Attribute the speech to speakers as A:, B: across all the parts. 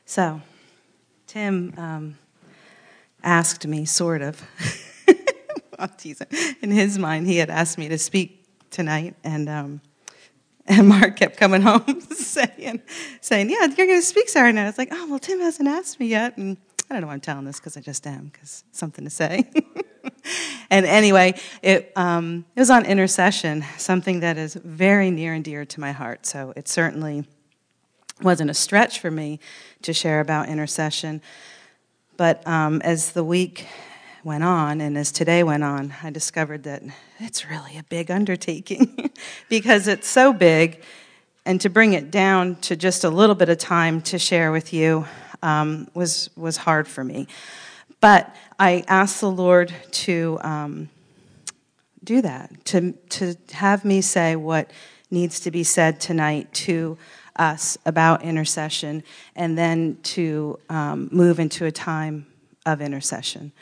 A: So, Tim asked me, sort of, I'll tease him. In his mind, he had asked me to speak tonight, and Mark kept coming home saying, yeah, you're going to speak Saturday night. I was like, oh, well, Tim hasn't asked me yet, and I don't know why I'm telling this, because I just am, because something to say. And anyway, it was on intercession, something that is very near and dear to my heart, so it certainly wasn't a stretch for me to share about intercession. But as the week went on, and as today went on, I discovered that it's really a big undertaking because it's so big, and to bring it down to just a little bit of time to share with you was hard for me. But I asked the Lord to do that, to have me say what needs to be said tonight to us about intercession, and then to move into a time of intercession.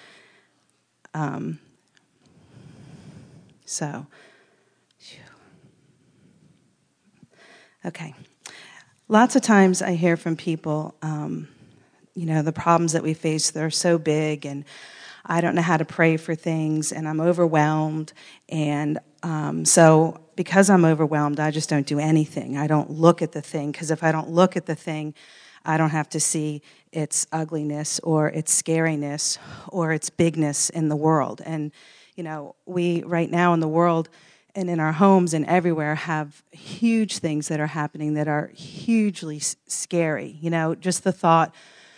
A: Okay. Lots of times I hear from people, the problems that we face, they're so big, and I don't know how to pray for things, and I'm overwhelmed, and so because I'm overwhelmed, I just don't do anything. I don't look at the thing, because if I don't look at the thing, I don't have to see its ugliness or its scariness or its bigness in the world. And, we right now in the world and in our homes and everywhere have huge things that are happening that are hugely scary. Just the thought,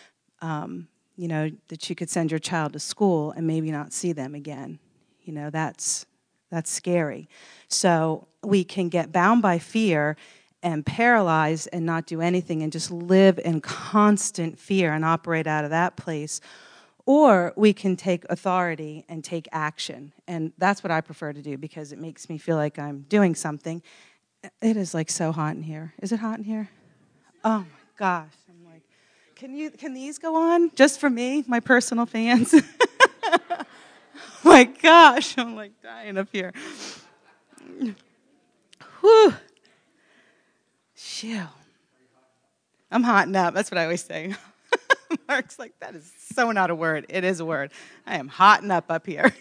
A: that you could send your child to school and maybe not see them again. That's scary. So we can get bound by fear and paralyzed and not do anything and just live in constant fear and operate out of that place. Or we can take authority and take action. And that's what I prefer to do because it makes me feel like I'm doing something. It is like so hot in here. Is it hot in here? Oh my gosh. I'm like, can these go on just for me, my personal fans? My gosh, I'm like dying up here. Whew. Phew. I'm hotting up. That's what I always say. Mark's like, that is so not a word. It is a word. I am hotting up here.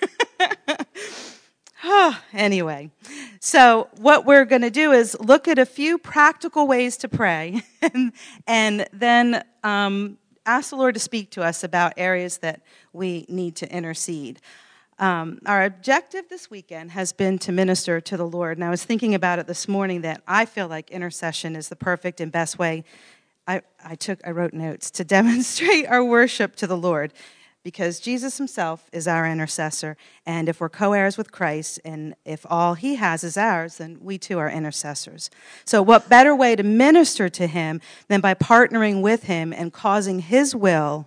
A: Anyway, so what we're going to do is look at a few practical ways to pray and then ask the Lord to speak to us about areas that we need to intercede. Our objective this weekend has been to minister to the Lord. And I was thinking about it this morning that I feel like intercession is the perfect and best way. I wrote notes to demonstrate our worship to the Lord, because Jesus himself is our intercessor. And if we're co-heirs with Christ, and if all he has is ours, then we too are intercessors. So what better way to minister to him than by partnering with him and causing his will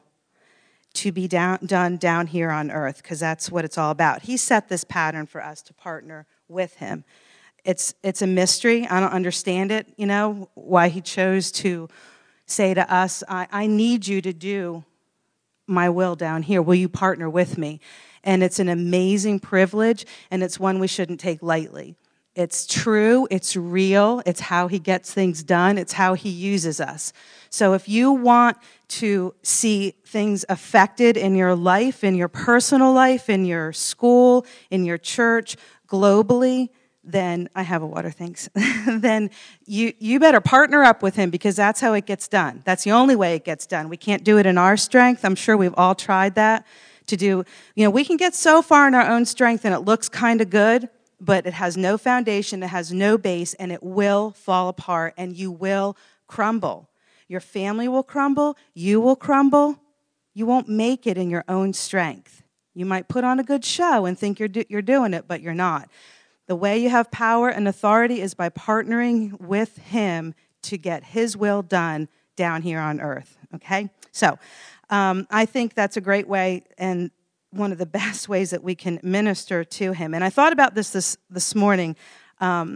A: to be done down here on earth, because that's what it's all about. He set this pattern for us to partner with him. It's a mystery. I don't understand it, why he chose to say to us, I need you to do my will down here. Will you partner with me? And it's an amazing privilege, and it's one we shouldn't take lightly. It's true, it's real, it's how he gets things done, it's how he uses us. So if you want to see things affected in your life, in your personal life, in your school, in your church, globally, then I have a water, thanks. Then you better partner up with him, because that's how it gets done. That's the only way it gets done. We can't do it in our strength. I'm sure we've all tried that to do. We can get so far in our own strength and it looks kind of good, but it has no foundation, it has no base, and it will fall apart and you will crumble. Your family will crumble, you will crumble. You won't make it in your own strength. You might put on a good show and think you're doing it, but you're not. The way you have power and authority is by partnering with him to get his will done down here on earth, okay? So I think that's a great way and one of the best ways that we can minister to him. And I thought about this morning. I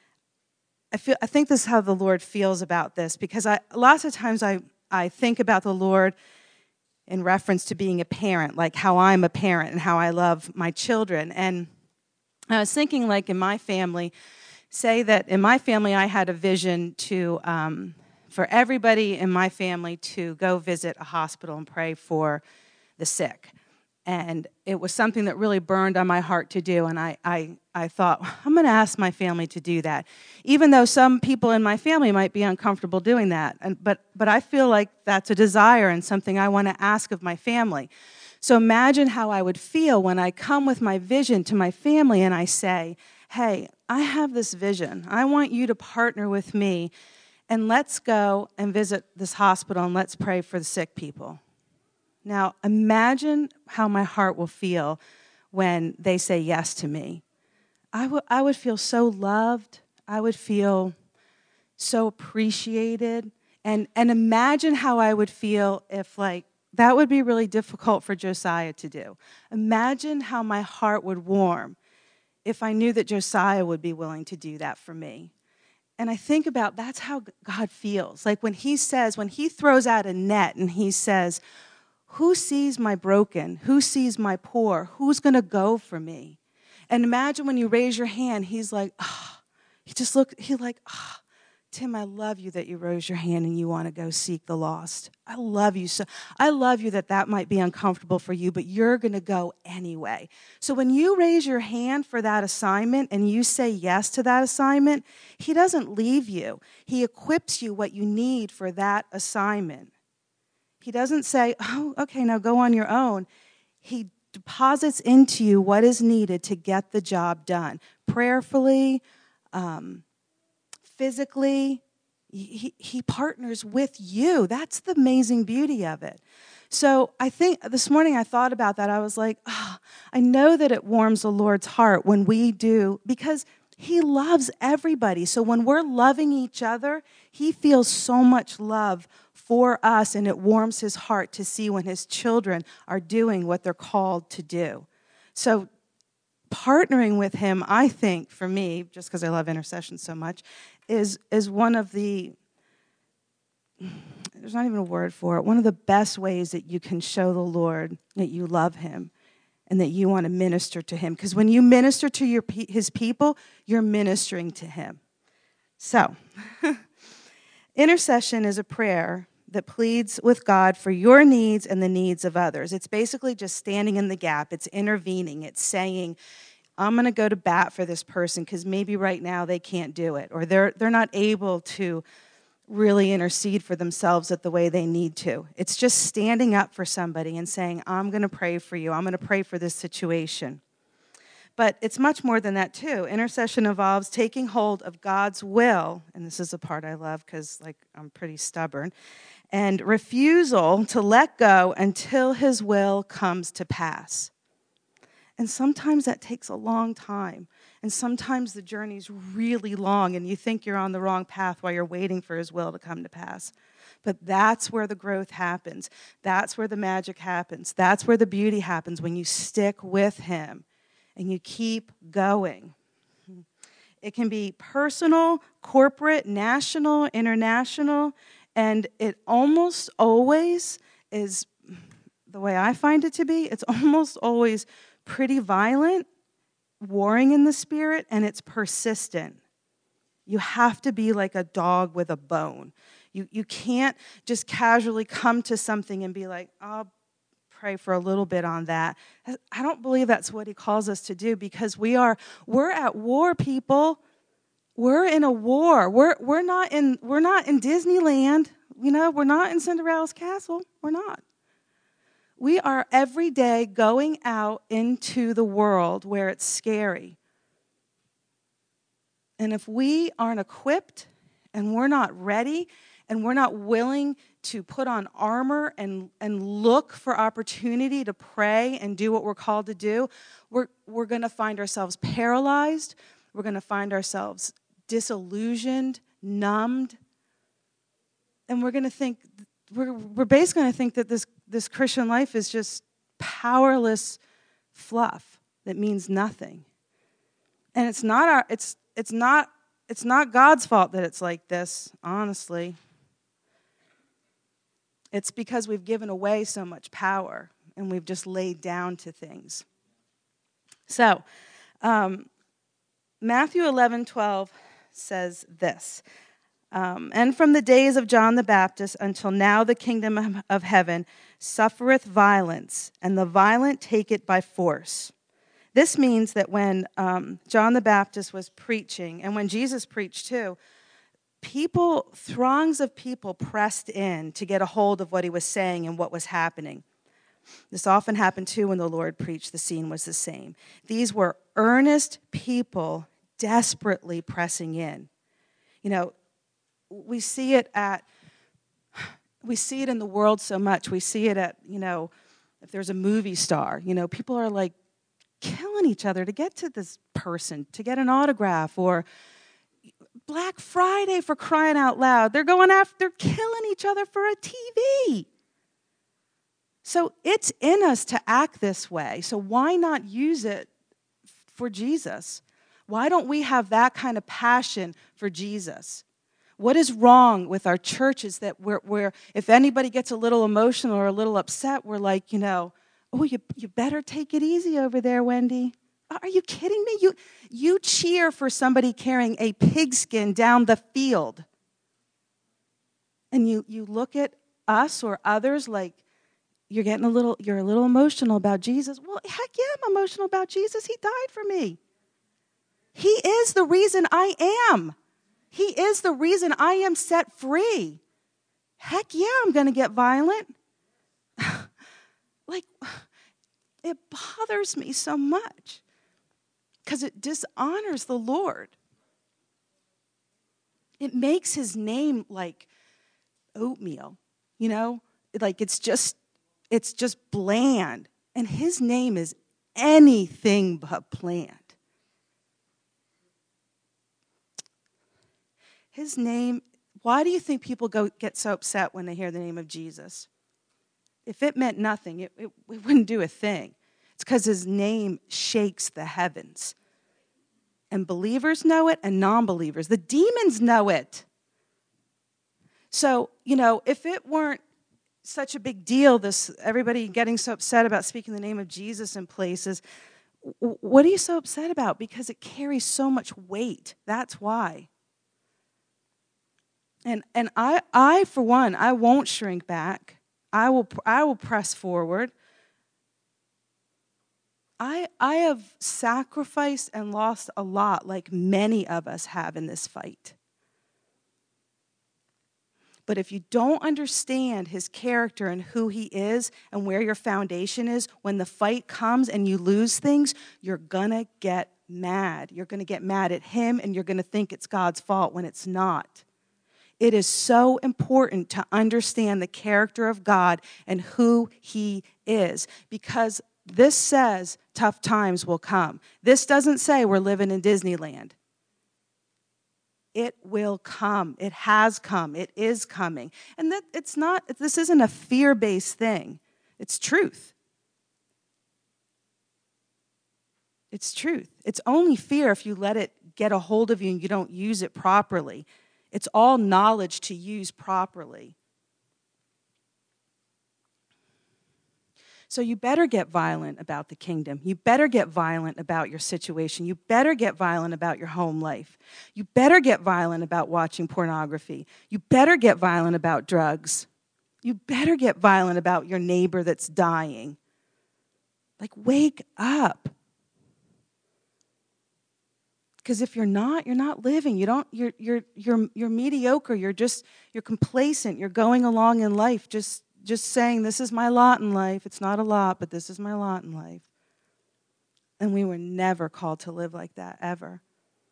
A: think this is how the Lord feels about this, because lots of times I think about the Lord in reference to being a parent, like how I'm a parent and how I love my children. And I was thinking, like in my family, say that in my family I had a vision to for everybody in my family to go visit a hospital and pray for the sick. And it was something that really burned on my heart to do. And I thought, I'm going to ask my family to do that. Even though some people in my family might be uncomfortable doing that. But I feel like that's a desire and something I want to ask of my family. So imagine how I would feel when I come with my vision to my family and I say, hey, I have this vision. I want you to partner with me and let's go and visit this hospital and let's pray for the sick people. Now, imagine how my heart will feel when they say yes to me. I would feel so loved. I would feel so appreciated. And imagine how I would feel if, that would be really difficult for Josiah to do. Imagine how my heart would warm if I knew that Josiah would be willing to do that for me. And I think about that's how God feels. Like when he throws out a net and he says, who sees my broken? Who sees my poor? Who's going to go for me? And imagine when you raise your hand, he's like, Tim, I love you that you rose your hand and you want to go seek the lost. I love you so. I love you that might be uncomfortable for you, but you're going to go anyway. So when you raise your hand for that assignment and you say yes to that assignment, he doesn't leave you. He equips you what you need for that assignment. He doesn't say, oh, okay, now go on your own. He deposits into you what is needed to get the job done. Prayerfully, physically, he partners with you. That's the amazing beauty of it. So I think this morning I thought about that. I was like, I know that it warms the Lord's heart when we do, because he loves everybody. So when we're loving each other, he feels so much love for us, and it warms his heart to see when his children are doing what they're called to do. So partnering with him, I think, for me, just because I love intercession so much, is one of the, there's not even a word for it, one of the best ways that you can show the Lord that you love him and that you want to minister to him. Because when you minister to his people, you're ministering to him. So, intercession is a prayer that pleads with God for your needs and the needs of others. It's basically just standing in the gap. It's intervening. It's saying, I'm going to go to bat for this person because maybe right now they can't do it, or they're not able to really intercede for themselves at the way they need to. It's just standing up for somebody and saying, I'm going to pray for you. I'm going to pray for this situation. But it's much more than that, too. Intercession involves taking hold of God's will, and this is the part I love because, I'm pretty stubborn, and refusal to let go until his will comes to pass. And sometimes that takes a long time. And sometimes the journey's really long and you think you're on the wrong path while you're waiting for his will to come to pass. But that's where the growth happens. That's where the magic happens. That's where the beauty happens, when you stick with him and you keep going. It can be personal, corporate, national, international, and it almost always is, the way I find it to be, it's almost always pretty violent, warring in the spirit, and it's persistent. You have to be like a dog with a bone. You can't just casually come to something and be like, I'll pray for a little bit on that. I don't believe that's what he calls us to do, because we're at war, people. We're in a war. We're not in Disneyland. We're not in Cinderella's castle. We're not. We are every day going out into the world where it's scary. And if we aren't equipped and we're not ready and we're not willing to put on armor and look for opportunity to pray and do what we're called to do, we're going to find ourselves paralyzed. We're going to find ourselves disillusioned, numbed. And we're going to think, we're basically going to think that this Christian life is just powerless fluff that means nothing. And it's not God's fault that it's like this, honestly. It's because we've given away so much power and we've just laid down to things. So, Matthew 11:12 says this. And from the days of John the Baptist until now the kingdom of heaven suffereth violence, and the violent take it by force. This means that when John the Baptist was preaching, and when Jesus preached too, throngs of people pressed in to get a hold of what he was saying and what was happening. This often happened too when the Lord preached. The scene was the same. These were earnest people desperately pressing in. You know, we see it in the world so much. We see it at, if there's a movie star, people are like killing each other to get to this person, to get an autograph, or Black Friday, for crying out loud. They're killing each other for a TV. So it's in us to act this way. So why not use it for Jesus? Why don't we have that kind of passion for Jesus? What is wrong with our churches that we're if anybody gets a little emotional or a little upset, we're like, oh, you better take it easy over there, Wendy. Are you kidding me? You cheer for somebody carrying a pigskin down the field. And you look at us or others like you're a little emotional about Jesus. Well, heck yeah, I'm emotional about Jesus. He died for me. He is the reason I am. He is the reason I am set free. Heck yeah, I'm going to get violent. It bothers me so much because it dishonors the Lord. It makes his name like oatmeal, like it's just bland. And his name is anything but bland. His name, why do you think people get so upset when they hear the name of Jesus? If it meant nothing, it wouldn't do a thing. It's because his name shakes the heavens. And believers know it and non-believers. The demons know it. So, if it weren't such a big deal, everybody getting so upset about speaking the name of Jesus in places, what are you so upset about? Because it carries so much weight. That's why. And I for one, I won't shrink back. I will press forward. I have sacrificed and lost a lot, like many of us have in this fight. But if you don't understand his character and who he is and where your foundation is, when the fight comes and you lose things, you're going to get mad. You're going to get mad at him, and you're going to think it's God's fault when it's not. It is so important to understand the character of God and who he is, because this says tough times will come. This doesn't say we're living in Disneyland. It will come. It has come. It is coming. And this isn't a fear-based thing. It's truth. It's truth. It's only fear if you let it get a hold of you and you don't use it properly. It's all knowledge to use properly. So you better get violent about the kingdom. You better get violent about your situation. You better get violent about your home life. You better get violent about watching pornography. You better get violent about drugs. You better get violent about your neighbor that's dying. Like, wake up. Because if you're not living. You're mediocre. You're complacent. You're going along in life just saying, this is my lot in life. It's not a lot, but this is my lot in life. And we were never called to live like that, ever.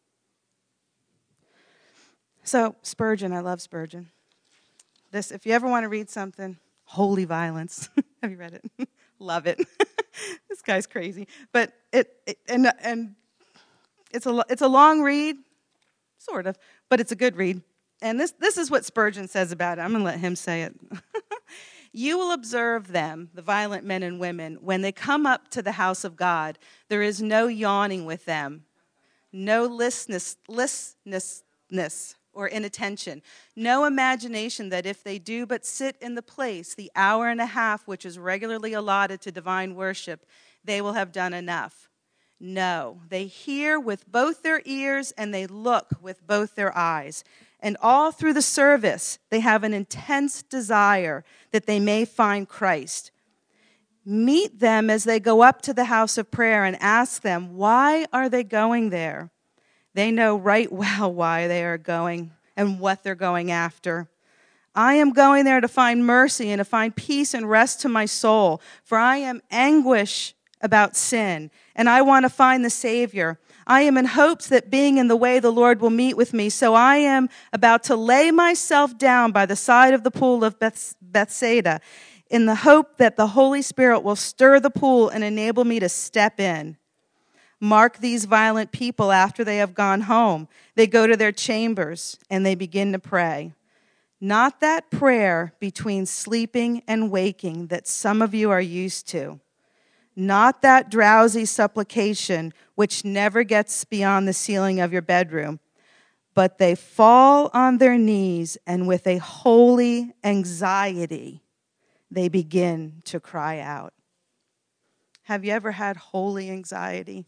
A: So, Spurgeon, I love Spurgeon. If you ever want to read something, Holy Violence. Have you read it? Love it. This guy's crazy. But and it's a long read, sort of, but it's a good read. And this is what Spurgeon says about it. I'm going to let him say it. You will observe them, the violent men and women, when they come up to the house of God. There is no yawning with them, no listlessness or inattention, no imagination that if they do but sit in the place, the hour and a half which is regularly allotted to divine worship, they will have done enough. No, they hear with both their ears and they look with both their eyes. And all through the service, they have an intense desire that they may find Christ. Meet them as they go up to the house of prayer and ask them, why are they going there? They know right well why they are going and what they're going after. I am going there to find mercy and to find peace and rest to my soul, for I am anguish about sin, and I want to find the Savior. I am in hopes that being in the way the Lord will meet with me, so I am about to lay myself down by the side of the pool of Bethsaida in the hope that the Holy Spirit will stir the pool and enable me to step in. Mark these violent people after they have gone home. They go to their chambers and they begin to pray. Not that prayer between sleeping and waking that some of you are used to. Not that drowsy supplication which never gets beyond the ceiling of your bedroom. But they fall on their knees and with a holy anxiety, they begin to cry out. Have you ever had holy anxiety?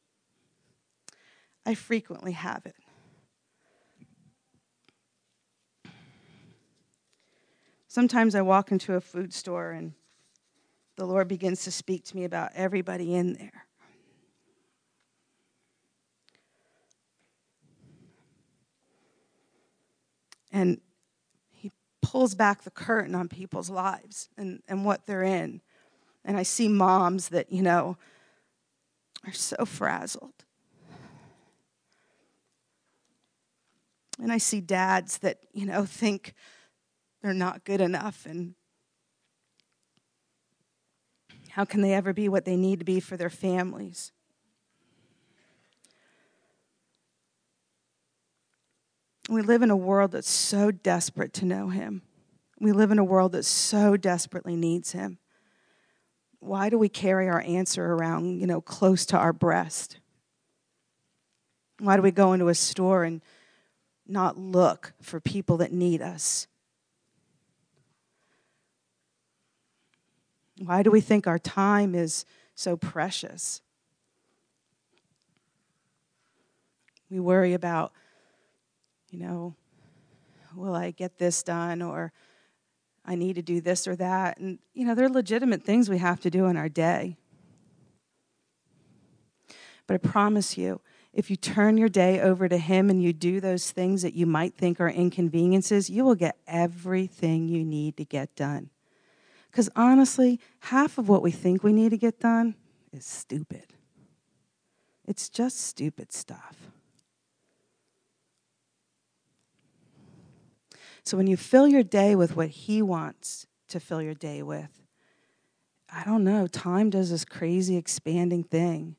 A: I frequently have it. Sometimes I walk into a food store and the Lord begins to speak to me about everybody in there. And he pulls back the curtain on people's lives and what they're in. And I see moms that, are so frazzled. And I see dads that, think they're not good enough, and how can they ever be what they need to be for their families? We live in a world that's so desperate to know him. We live in a world that so desperately needs him. Why do we carry our answer around, close to our breast? Why do we go into a store and not look for people that need us? Why do we think our time is so precious? We worry about, will I get this done, or I need to do this or that. And, they're legitimate things we have to do in our day. But I promise you, if you turn your day over to him and you do those things that you might think are inconveniences, you will get everything you need to get done. Because honestly, half of what we think we need to get done is stupid. It's just stupid stuff. So when you fill your day with what he wants to fill your day with, I don't know, time does this crazy expanding thing.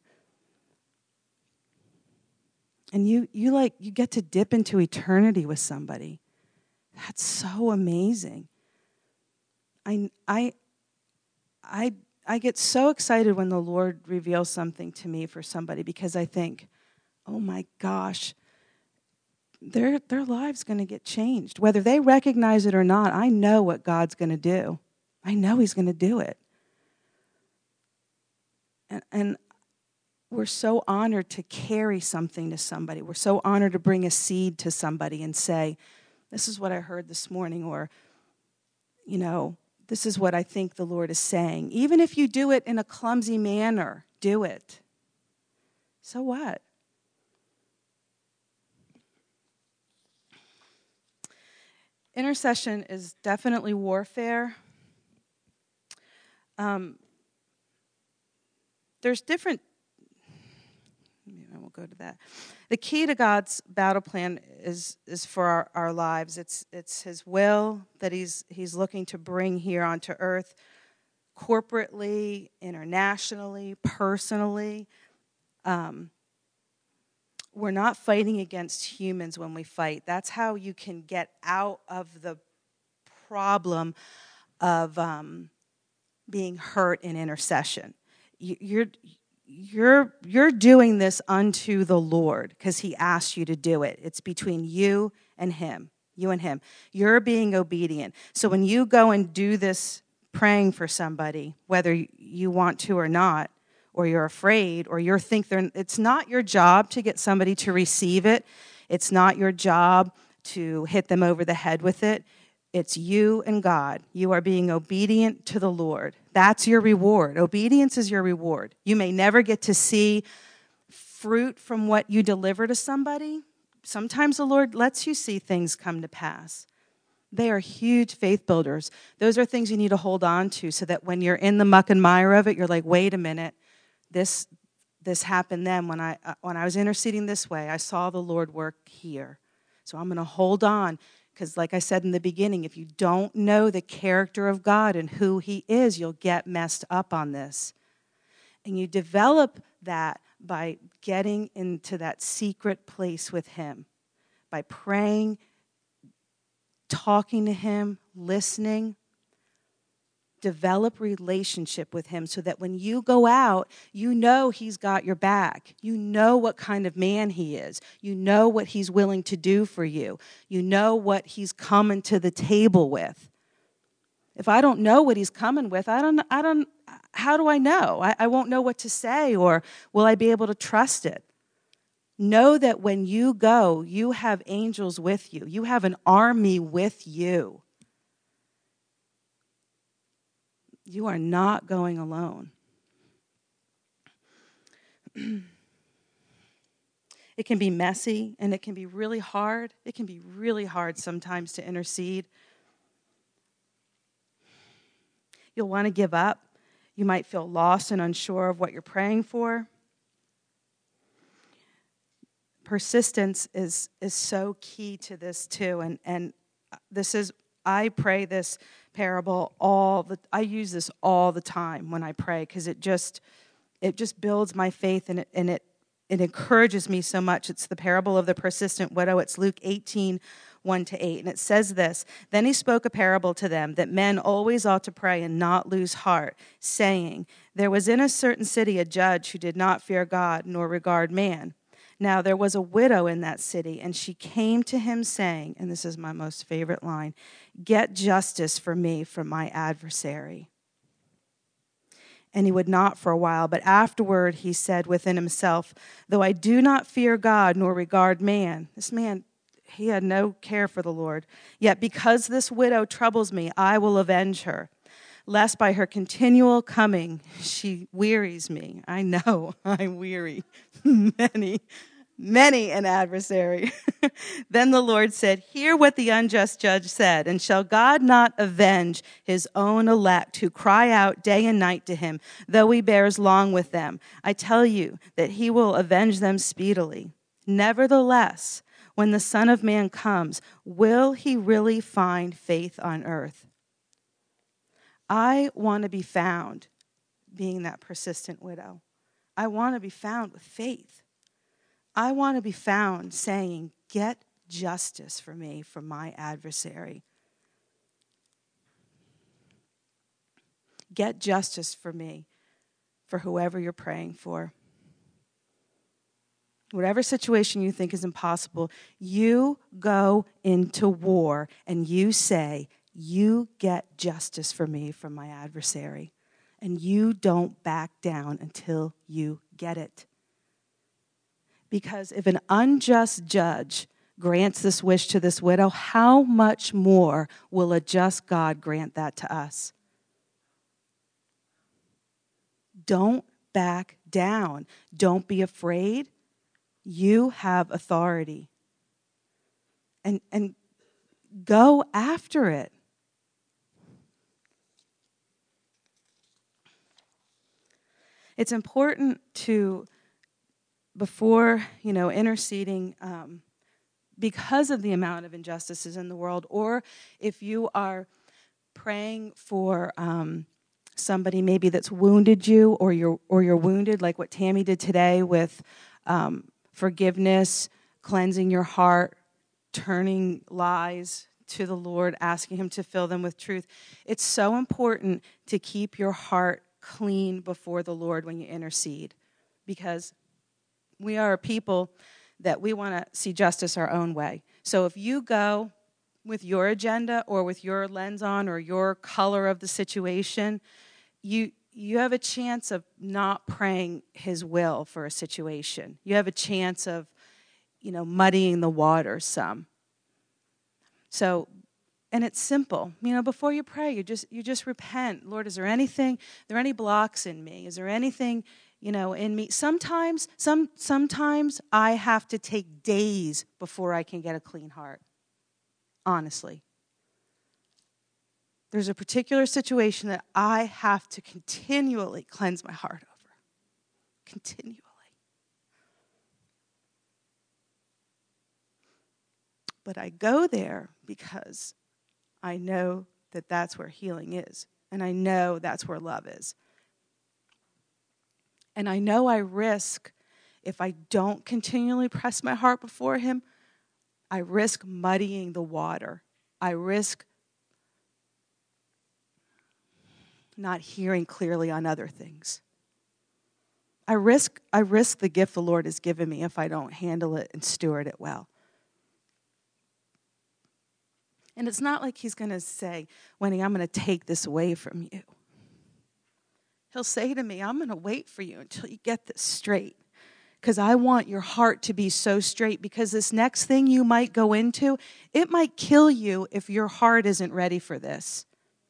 A: And you get to dip into eternity with somebody. That's so amazing. I get so excited when the Lord reveals something to me for somebody, because I think, oh my gosh, their lives going to get changed. Whether they recognize it or not, I know what God's going to do. I know he's going to do it. And we're so honored to carry something to somebody. We're so honored to bring a seed to somebody and say, this is what I heard this morning, or, this is what I think the Lord is saying. Even if you do it in a clumsy manner, do it. So what? Intercession is definitely warfare. There's different, I won't go to that. The key to God's battle plan is for our lives. It's his will that he's looking to bring here onto earth, corporately, internationally, personally. We're not fighting against humans when we fight. That's how you can get out of the problem of being hurt in intercession. You're doing this unto the Lord because he asked you to do it. It's between you and him. You and him. You're being obedient. So when you go and do this praying for somebody, whether you want to or not, or you're afraid, or it's not your job to get somebody to receive it. It's not your job to hit them over the head with it. It's you and God. You are being obedient to the Lord. That's your reward. Obedience is your reward. You may never get to see fruit from what you deliver to somebody. Sometimes the Lord lets you see things come to pass. They are huge faith builders. Those are things you need to hold on to so that when you're in the muck and mire of it, you're like, wait a minute, this happened then. When I was interceding this way, I saw the Lord work here. So I'm going to hold on because like I said in the beginning, if you don't know the character of God and who he is, you'll get messed up on this. And you develop that by getting into that secret place with him, by praying, talking to him, listening. Develop relationship with him so that when you go out, you know he's got your back. You know what kind of man he is. You know what he's willing to do for you. You know what he's coming to the table with. If I don't know what he's coming with, how do I know? I won't know what to say, or will I be able to trust it? Know that when you go, you have angels with you. You have an army with you. You are not going alone. It can be messy and it can be really hard. It can be really hard sometimes to intercede. You'll want to give up. You might feel lost and unsure of what you're praying for. Persistence is so key to this too. And this is, I pray this parable I use this all the time when I pray because it just builds my faith and it encourages me so much. It's the parable of the persistent widow. It's Luke 18, 1-8. And it says this, "Then he spoke a parable to them that men always ought to pray and not lose heart, saying, there was in a certain city a judge who did not fear God nor regard man. Now there was a widow in that city, and she came to him saying," and this is my most favorite line, "Get justice for me from my adversary." And he would not for a while, but afterward he said within himself, "Though I do not fear God nor regard man," this man, he had no care for the Lord, "yet because this widow troubles me, I will avenge her, lest by her continual coming she wearies me." I know I weary many an adversary. Then the Lord said, "Hear what the unjust judge said, and shall God not avenge his own elect who cry out day and night to him, though he bears long with them? I tell you that he will avenge them speedily. Nevertheless, when the Son of Man comes, will he really find faith on earth?" I want to be found being that persistent widow. I want to be found with faith. I want to be found saying, "Get justice for me from my adversary. Get justice for me, for whoever you're praying for." Whatever situation you think is impossible, you go into war and you say, "You get justice for me from my adversary." And you don't back down until you get it. Because if an unjust judge grants this wish to this widow, how much more will a just God grant that to us? Don't back down. Don't be afraid. You have authority. And go after it. It's important to, before, interceding, because of the amount of injustices in the world, or if you are praying for somebody maybe that's wounded you, or you're wounded, like what Tammy did today with forgiveness, cleansing your heart, turning lies to the Lord, asking him to fill them with truth. It's so important to keep your heart clean before the Lord when you intercede, because we are a people that we want to see justice our own way. So if you go with your agenda or with your lens on or your color of the situation, you have a chance of not praying his will for a situation. You have a chance of, muddying the water some. So, and it's simple. Before you pray, you just repent. Lord, is there any blocks in me? Is there anything, in me? Sometimes I have to take days before I can get a clean heart. Honestly. There's a particular situation that I have to continually cleanse my heart over. Continually. But I go there because I know that that's where healing is. And I know that's where love is. And I know I risk, if I don't continually press my heart before him, I risk muddying the water. I risk not hearing clearly on other things. I risk the gift the Lord has given me if I don't handle it and steward it well. And it's not like he's going to say, Wendy, I'm going to take this away from you. He'll say to me, I'm going to wait for you until you get this straight. Because I want your heart to be so straight, because this next thing you might go into, it might kill you if your heart isn't ready for this.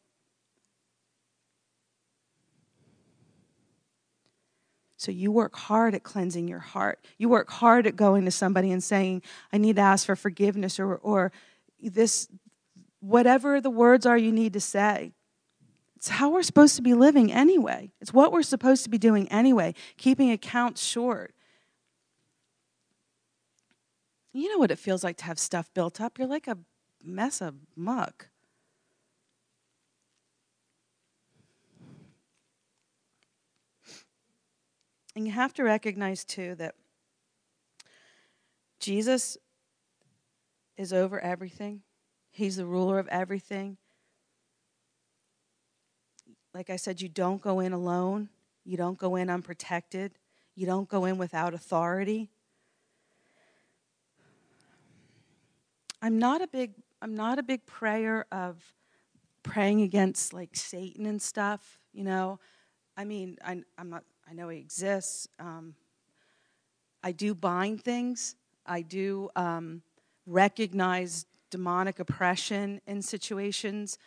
A: So you work hard at cleansing your heart. You work hard at going to somebody and saying, I need to ask for forgiveness, or this, whatever the words are you need to say. It's how we're supposed to be living anyway. It's what we're supposed to be doing anyway, keeping accounts short. You know what it feels like to have stuff built up? You're like a mess of muck. And you have to recognize, too, that Jesus is over everything. He's the ruler of everything. Like I said, you don't go in alone. You don't go in unprotected. You don't go in without authority. I'm not a big prayer of praying against like Satan and stuff. I mean, I know he exists. I do bind things. I do recognize demonic oppression in situations.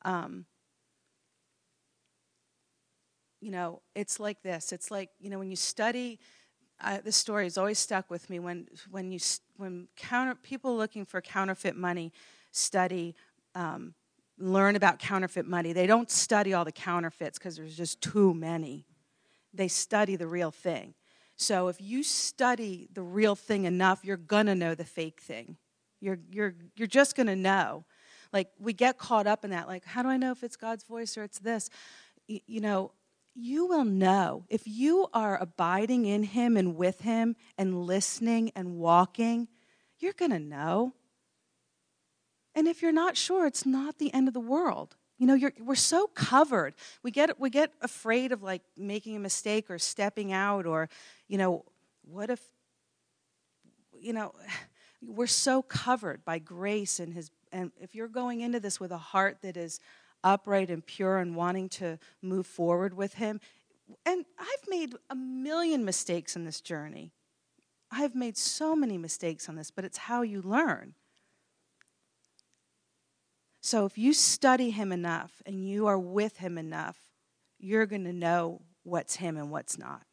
A: It's like this. It's like, when you study, this story has always stuck with me. When people looking for counterfeit money study, learn about counterfeit money, they don't study all the counterfeits because there's just too many. They study the real thing. So if you study the real thing enough, you're gonna know the fake thing. You're just gonna know. Like, we get caught up in that. Like, how do I know if it's God's voice or it's this? You will know. If you are abiding in him and with him and listening and walking, you're going to know. And if you're not sure, it's not the end of the world. We're so covered. We get afraid of like making a mistake or stepping out, or, what if, we're so covered by grace and if you're going into this with a heart that is upright and pure and wanting to move forward with him. And I've made a million mistakes in this journey. I've made so many mistakes on this, but it's how you learn. So if you study him enough and you are with him enough, you're going to know what's him and what's not.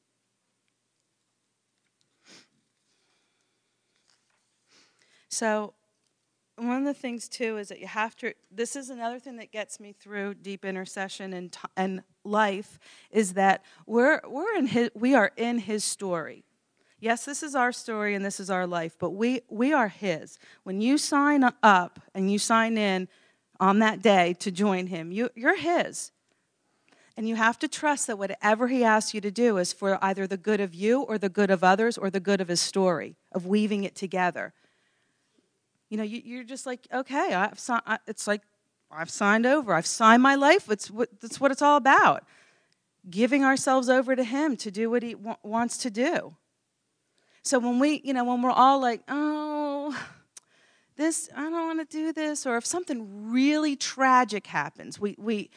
A: So one of the things, too, is that you have to, this is another thing that gets me through deep intercession and life, is that we are in his story. Yes, this is our story and this is our life, but we are his. When you sign up and you sign in on that day to join him, you're his. And you have to trust that whatever he asks you to do is for either the good of you or the good of others or the good of his story, of weaving it together. You're just like, okay, it's like I've signed over. I've signed my life. That's what it's all about. Giving ourselves over to him to do what he wants to do. So when we're all like, oh, this, I don't want to do this, or if something really tragic happens, we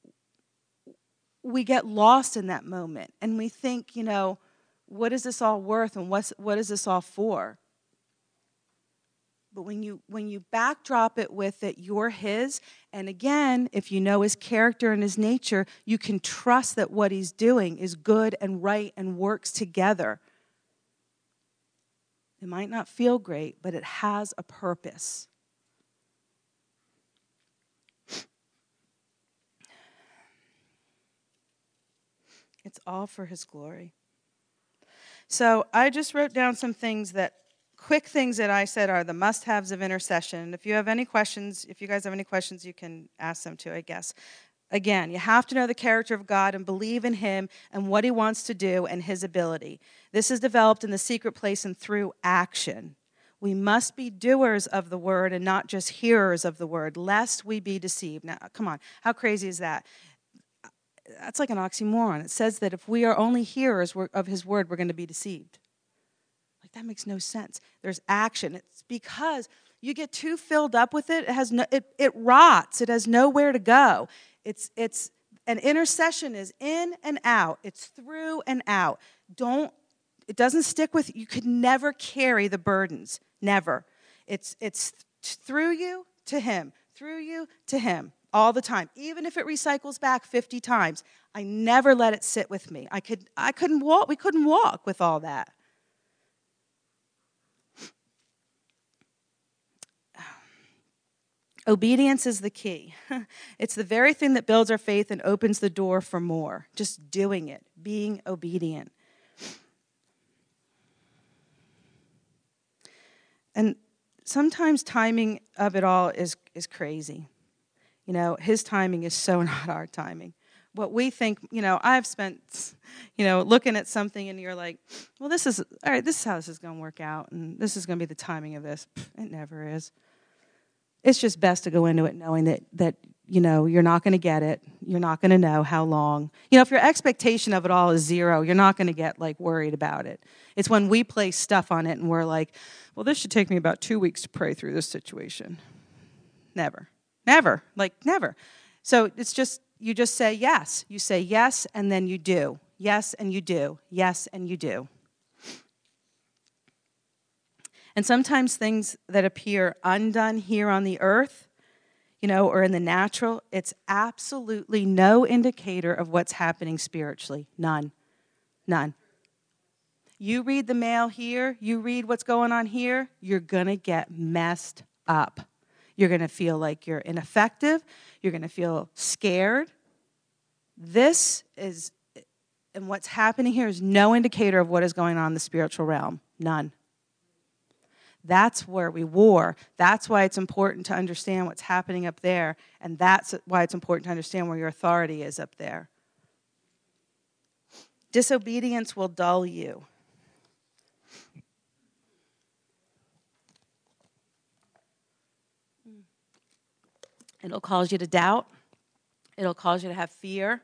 A: get lost in that moment, and we think, what is this all worth, and what is this all for? But when you backdrop it with that you're his, and again, if you know his character and his nature, you can trust that what he's doing is good and right and works together. It might not feel great, but it has a purpose. It's all for his glory. So I just wrote down some quick things that I said are the must-haves of intercession. If you have any questions, if you guys have any questions, you can ask them too, I guess. Again, you have to know the character of God and believe in him and what he wants to do and his ability. This is developed in the secret place and through action. We must be doers of the word and not just hearers of the word, lest we be deceived. Now, come on, how crazy is that? That's like an oxymoron. It says that if we are only hearers of his word, we're going to be deceived. Like, that makes no sense. There's action. It's because you get too filled up with it. It rots. It has nowhere to go. It's an intercession is in and out. It's through and out. It doesn't stick with you. Could never carry the burdens. Never. It's through you to him. Through you to him. All the time, even if it recycles back 50 times, I never let it sit with me. I couldn't walk. We couldn't walk with all that. Obedience is the key. It's the very thing that builds our faith and opens the door for more. Just doing it, being obedient. And sometimes timing of it all is crazy. You know, his timing is so not our timing. What we think, I've spent, looking at something and you're like, well, this is how this is going to work out, and this is going to be the timing of this. It never is. It's just best to go into it knowing that you're not going to get it. You're not going to know how long. If your expectation of it all is 0, you're not going to get, worried about it. It's when we place stuff on it and we're like, well, this should take me about 2 weeks to pray through this situation. Never. Never. So it's just, you just say yes. You say yes, and then you do. Yes, and you do. Yes, and you do. And sometimes things that appear undone here on the earth, or in the natural, it's absolutely no indicator of what's happening spiritually. None. You read the mail here, you read what's going on here, you're going to get messed up. You're going to feel like you're ineffective. You're going to feel scared. And what's happening here is no indicator of what is going on in the spiritual realm. None. That's where we war. That's why it's important to understand what's happening up there. And that's why it's important to understand where your authority is up there. Disobedience will dull you. It'll cause you to doubt. It'll cause you to have fear.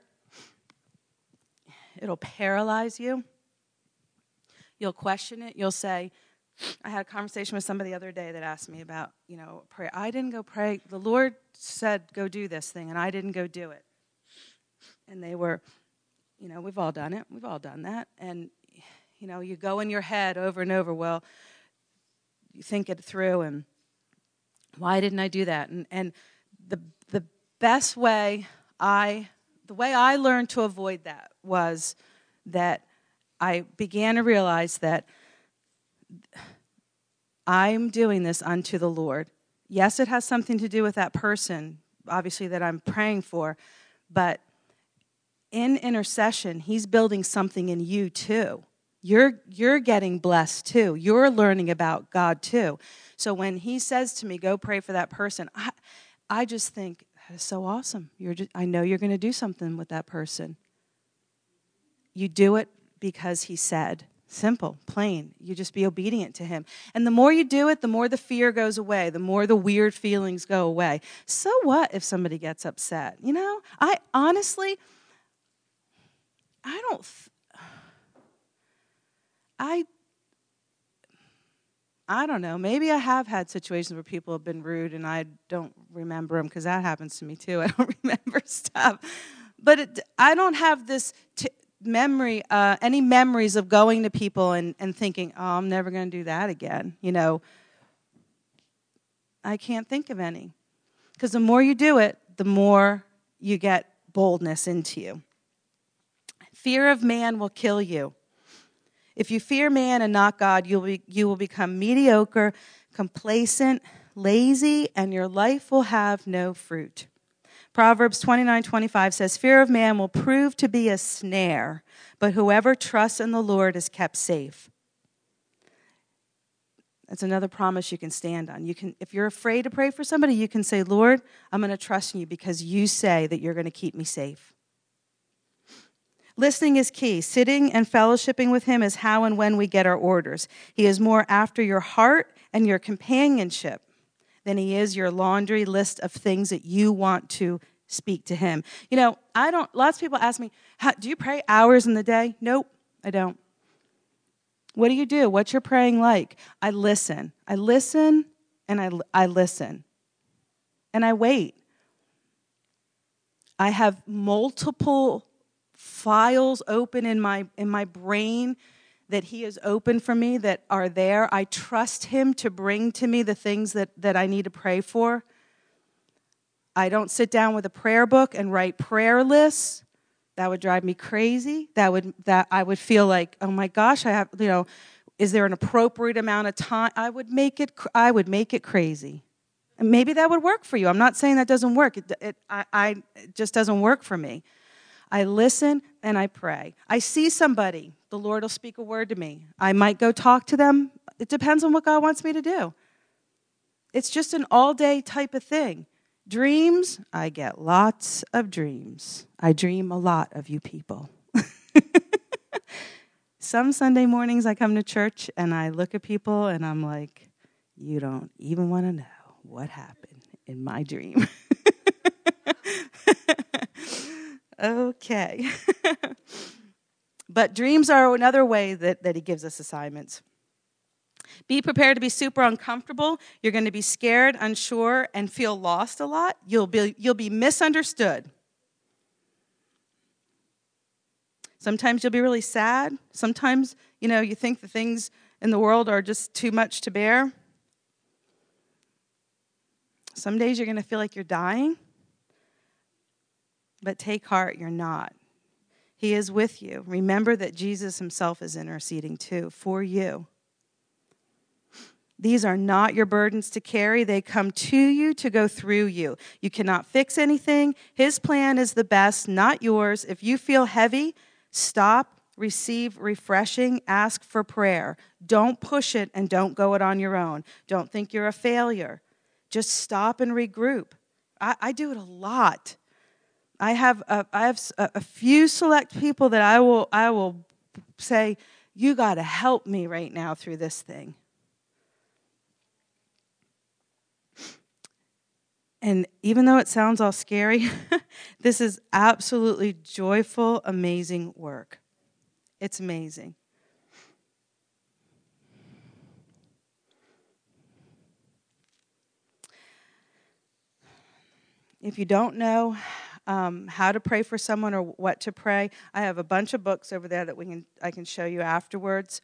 A: It'll paralyze you. You'll question it. You'll say, I had a conversation with somebody the other day that asked me about, prayer. I didn't go pray. The Lord said, go do this thing, and I didn't go do it. And they were, we've all done it. We've all done that. And, you go in your head over and over, well, you think it through, and why didn't I do that? And the best way the way I learned to avoid that was that I began to realize that I'm doing this unto the Lord. Yes, it has something to do with that person, obviously, that I'm praying for, but in intercession, he's building something in you too. You're getting blessed too. You're learning about God too. So when he says to me, go pray for that person, I just think, that is so awesome. I know you're going to do something with that person. You do it because he said. Simple, plain. You just be obedient to him. And the more you do it, the more the fear goes away, the more the weird feelings go away. So what if somebody gets upset? I honestly, I don't know. Maybe I have had situations where people have been rude and I don't remember them, because that happens to me too. I don't remember stuff. But I don't have this any memories of going to people and thinking, oh, I'm never going to do that again. I can't think of any. Because the more you do it, the more you get boldness into you. Fear of man will kill you. If you fear man and not God, you will become mediocre, complacent, lazy, and your life will have no fruit. Proverbs 29:25 says, "Fear of man will prove to be a snare, but whoever trusts in the Lord is kept safe." That's another promise you can stand on. If you're afraid to pray for somebody, you can say, "Lord, I'm going to trust in you because you say that you're going to keep me safe." Listening is key. Sitting and fellowshipping with him is how and when we get our orders. He is more after your heart and your companionship than he is your laundry list of things that you want to speak to him. Lots of people ask me, do you pray hours in the day? Nope, I don't. What do you do? What's your praying like? I listen. I listen and I listen. And I wait. I have multiple files open in my brain that he has opened for me that are there. I trust him to bring to me the things that I need to pray for. I don't sit down with a prayer book and write prayer lists. That would drive me crazy. That I would feel like, oh my gosh, I have, is there an appropriate amount of time? I would make it crazy. And maybe that would work for you. I'm not saying that doesn't work. It just doesn't work for me. I listen and I pray. I see somebody. The Lord will speak a word to me. I might go talk to them. It depends on what God wants me to do. It's just an all-day type of thing. Dreams, I get lots of dreams. I dream a lot of you people. Some Sunday mornings I come to church and I look at people and I'm like, you don't even want to know what happened in my dream. Okay. But dreams are another way that he gives us assignments. Be prepared to be super uncomfortable. You're going to be scared, unsure, and feel lost a lot. You'll be misunderstood. Sometimes you'll be really sad. Sometimes, you think the things in the world are just too much to bear. Some days you're going to feel like you're dying. But take heart, you're not. He is with you. Remember that Jesus himself is interceding too for you. These are not your burdens to carry. They come to you to go through you. You cannot fix anything. His plan is the best, not yours. If you feel heavy, stop, receive refreshing, ask for prayer. Don't push it and don't go it on your own. Don't think you're a failure. Just stop and regroup. I do it a lot. I have a few select people that I will say, you got to help me right now through this thing. And even though it sounds all scary, this is absolutely joyful, amazing work. It's amazing. If you don't know how to pray for someone or what to pray, I have a bunch of books over there that I can show you afterwards.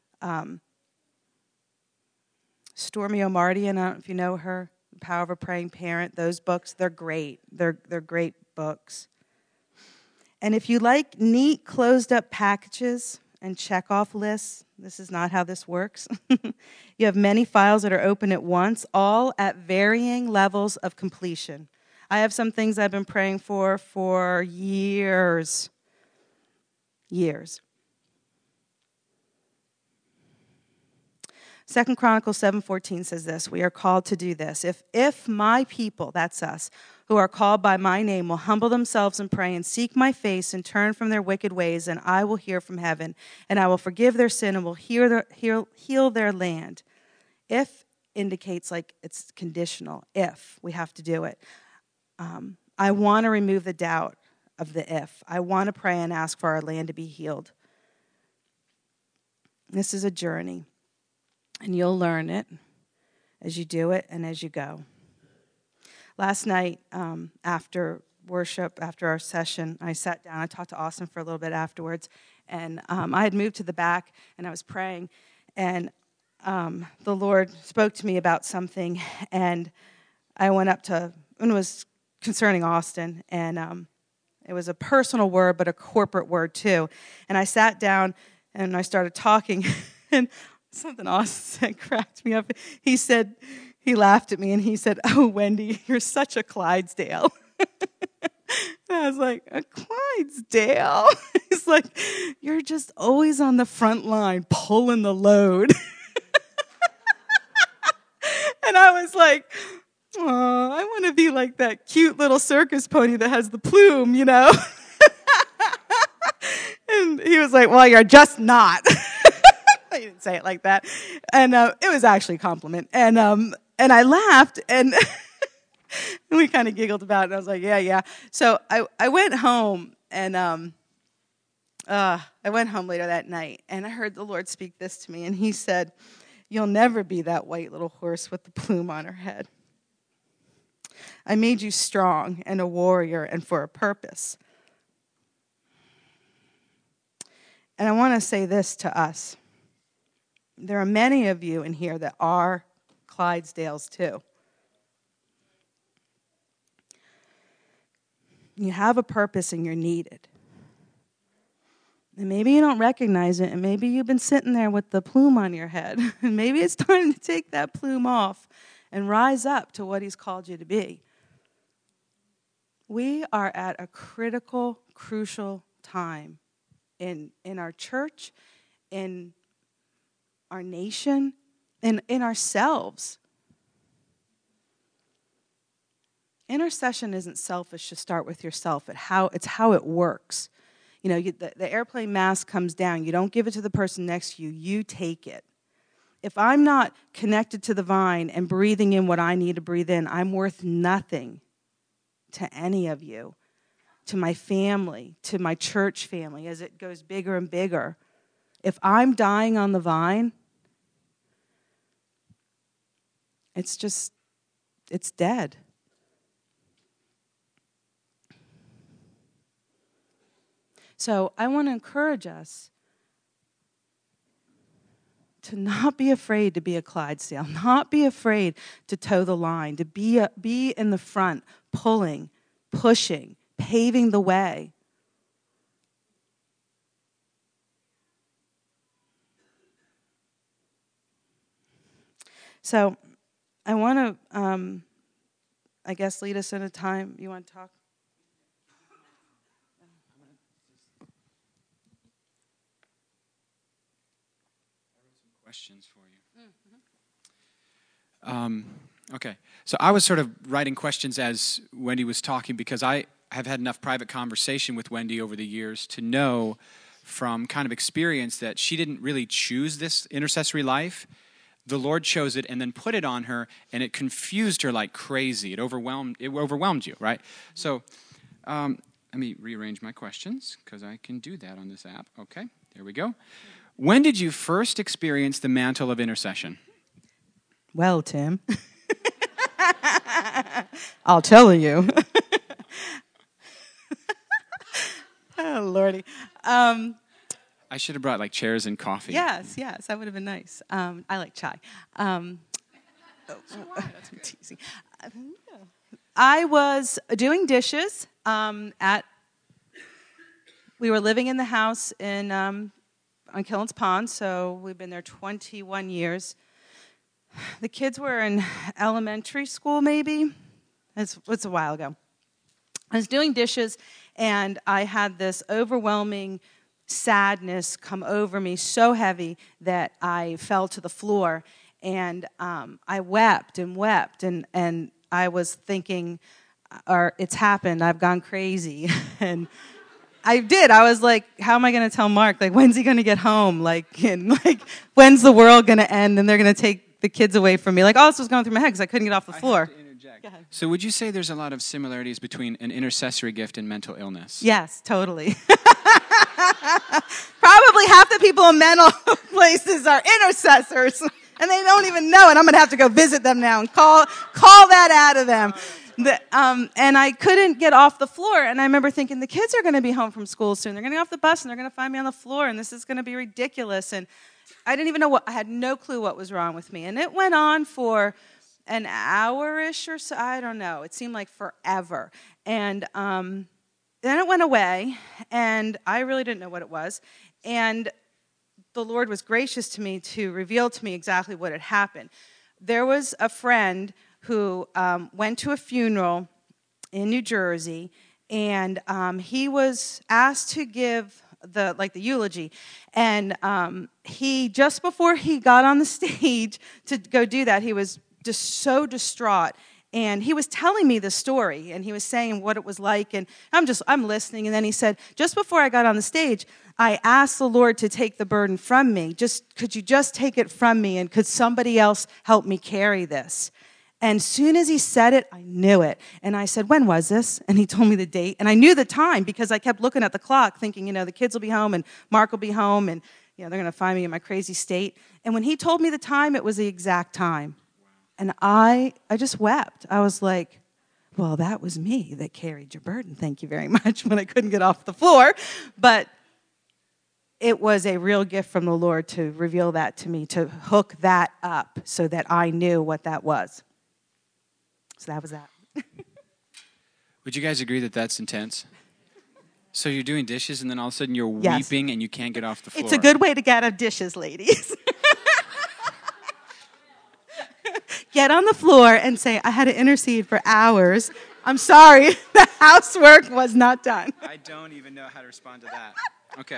A: Stormy O'Mardian, I don't know if you know her, The Power of a Praying Parent. Those books, they're great. They're great books. And if you like neat, closed-up packages and check-off lists, this is not how this works. You have many files that are open at once, all at varying levels of completion. I have some things I've been praying for years. Years. 2 Chronicles 7:14 says this, we are called to do this. If my people, that's us, who are called by my name will humble themselves and pray and seek my face and turn from their wicked ways, and I will hear from heaven, and I will forgive their sin and will heal their land. If indicates like it's conditional. If, we have to do it. I want to remove the doubt of the if. I want to pray and ask for our land to be healed. This is a journey, and you'll learn it as you do it and as you go. Last night, after worship, after our session, I sat down. I talked to Austin for a little bit afterwards, and I had moved to the back, and I was praying, and the Lord spoke to me about something, and I went up to, and it was concerning Austin, and it was a personal word, but a corporate word too. And I sat down, and I started talking, and something Austin said cracked me up. He laughed at me, and he said, "Oh, Wendy, you're such a Clydesdale." And I was like, "A Clydesdale?" He's like, "You're just always on the front line, pulling the load." And I was like, "Oh, I want to be like that cute little circus pony that has the plume, you know?" And he was like, "Well, you're just not." He didn't say it like that. And it was actually a compliment. And I laughed, and we kind of giggled about it. And I was like, yeah. So I went home, and I went home later that night, and I heard the Lord speak this to me. And he said, "You'll never be that white little horse with the plume on her head. I made you strong and a warrior and for a purpose." And I want to say this to us. There are many of you in here that are Clydesdales too. You have a purpose and you're needed. And maybe you don't recognize it, and maybe you've been sitting there with the plume on your head. And maybe it's time to take that plume off and rise up to what he's called you to be. We are at a critical, crucial time in our church, in our nation, in ourselves. Intercession isn't selfish to start with yourself. It's how it works. You know, the airplane mask comes down. You don't give it to the person next to you. You take it. If I'm not connected to the vine and breathing in what I need to breathe in, I'm worth nothing to any of you, to my family, to my church family, as it goes bigger and bigger. If I'm dying on the vine, it's dead. So I want to encourage us to not be afraid to be a Clydesdale, not be afraid to toe the line, to be in the front, pulling, pushing, paving the way. So I want to, I guess, lead us in a time. You want to talk?
B: Questions for you. Okay, so I was sort of writing questions as Wendy was talking because I have had enough private conversation with Wendy over the years to know from kind of experience that she didn't really choose this intercessory life. The Lord chose it and then put it on her, and it confused her like crazy. It overwhelmed you, right? So let me rearrange my questions because I can do that on this app. Okay, there we go. When did you first experience the mantle of intercession?
A: Well, Tim, I'll tell you. Oh, Lordy.
B: I should have brought like chairs and coffee.
A: Yes, that would have been nice. I like chai. I'm teasing. I was doing dishes we were living in the house on Killens Pond, so we've been there 21 years. The kids were in elementary school, maybe. It's a while ago. I was doing dishes, and I had this overwhelming sadness come over me, so heavy that I fell to the floor. And I wept and wept, and I was thinking, it's happened, I've gone crazy. And I did. I was like, how am I going to tell Mark? Like, when's he going to get home? When's the world going to end? And they're going to take the kids away from me. Like, all this was going through my head because I couldn't get off the floor.
B: I have to interject. So would you say there's a lot of similarities between an intercessory gift and mental illness?
A: Yes, totally. Probably half the people in mental places are intercessors, and they don't even know it. I'm going to have to go visit them now and call that out of them. And I couldn't get off the floor. And I remember thinking, the kids are going to be home from school soon. They're going to get off the bus and they're going to find me on the floor, and this is going to be ridiculous. And I didn't even know I had no clue what was wrong with me. And it went on for an hour-ish or so. I don't know. It seemed like forever. And then it went away, and I really didn't know what it was. And the Lord was gracious to me to reveal to me exactly what had happened. There was a friend who went to a funeral in New Jersey, and he was asked to give the eulogy. And he, just before he got on the stage to go do that, he was just so distraught. And he was telling me the story, and he was saying what it was like, and I'm listening. And then he said, just before I got on the stage, I asked the Lord to take the burden from me. Could you just take it from me, and could somebody else help me carry this? And as soon as he said it, I knew it. And I said, when was this? And he told me the date. And I knew the time because I kept looking at the clock thinking, the kids will be home and Mark will be home, and they're going to find me in my crazy state. And when he told me the time, it was the exact time. And I just wept. I was like, well, that was me that carried your burden. Thank you very much, when I couldn't get off the floor. But it was a real gift from the Lord to reveal that to me, to hook that up so that I knew what that was. So that was that.
B: Would you guys agree that that's intense? So you're doing dishes, and then all of a sudden you're
A: Yes.
B: weeping and you can't get off the floor.
A: It's a good way to get out of dishes, ladies. Get on the floor and say, I had to intercede for hours. I'm sorry, the housework was not done.
B: I don't even know how to respond to that. Okay.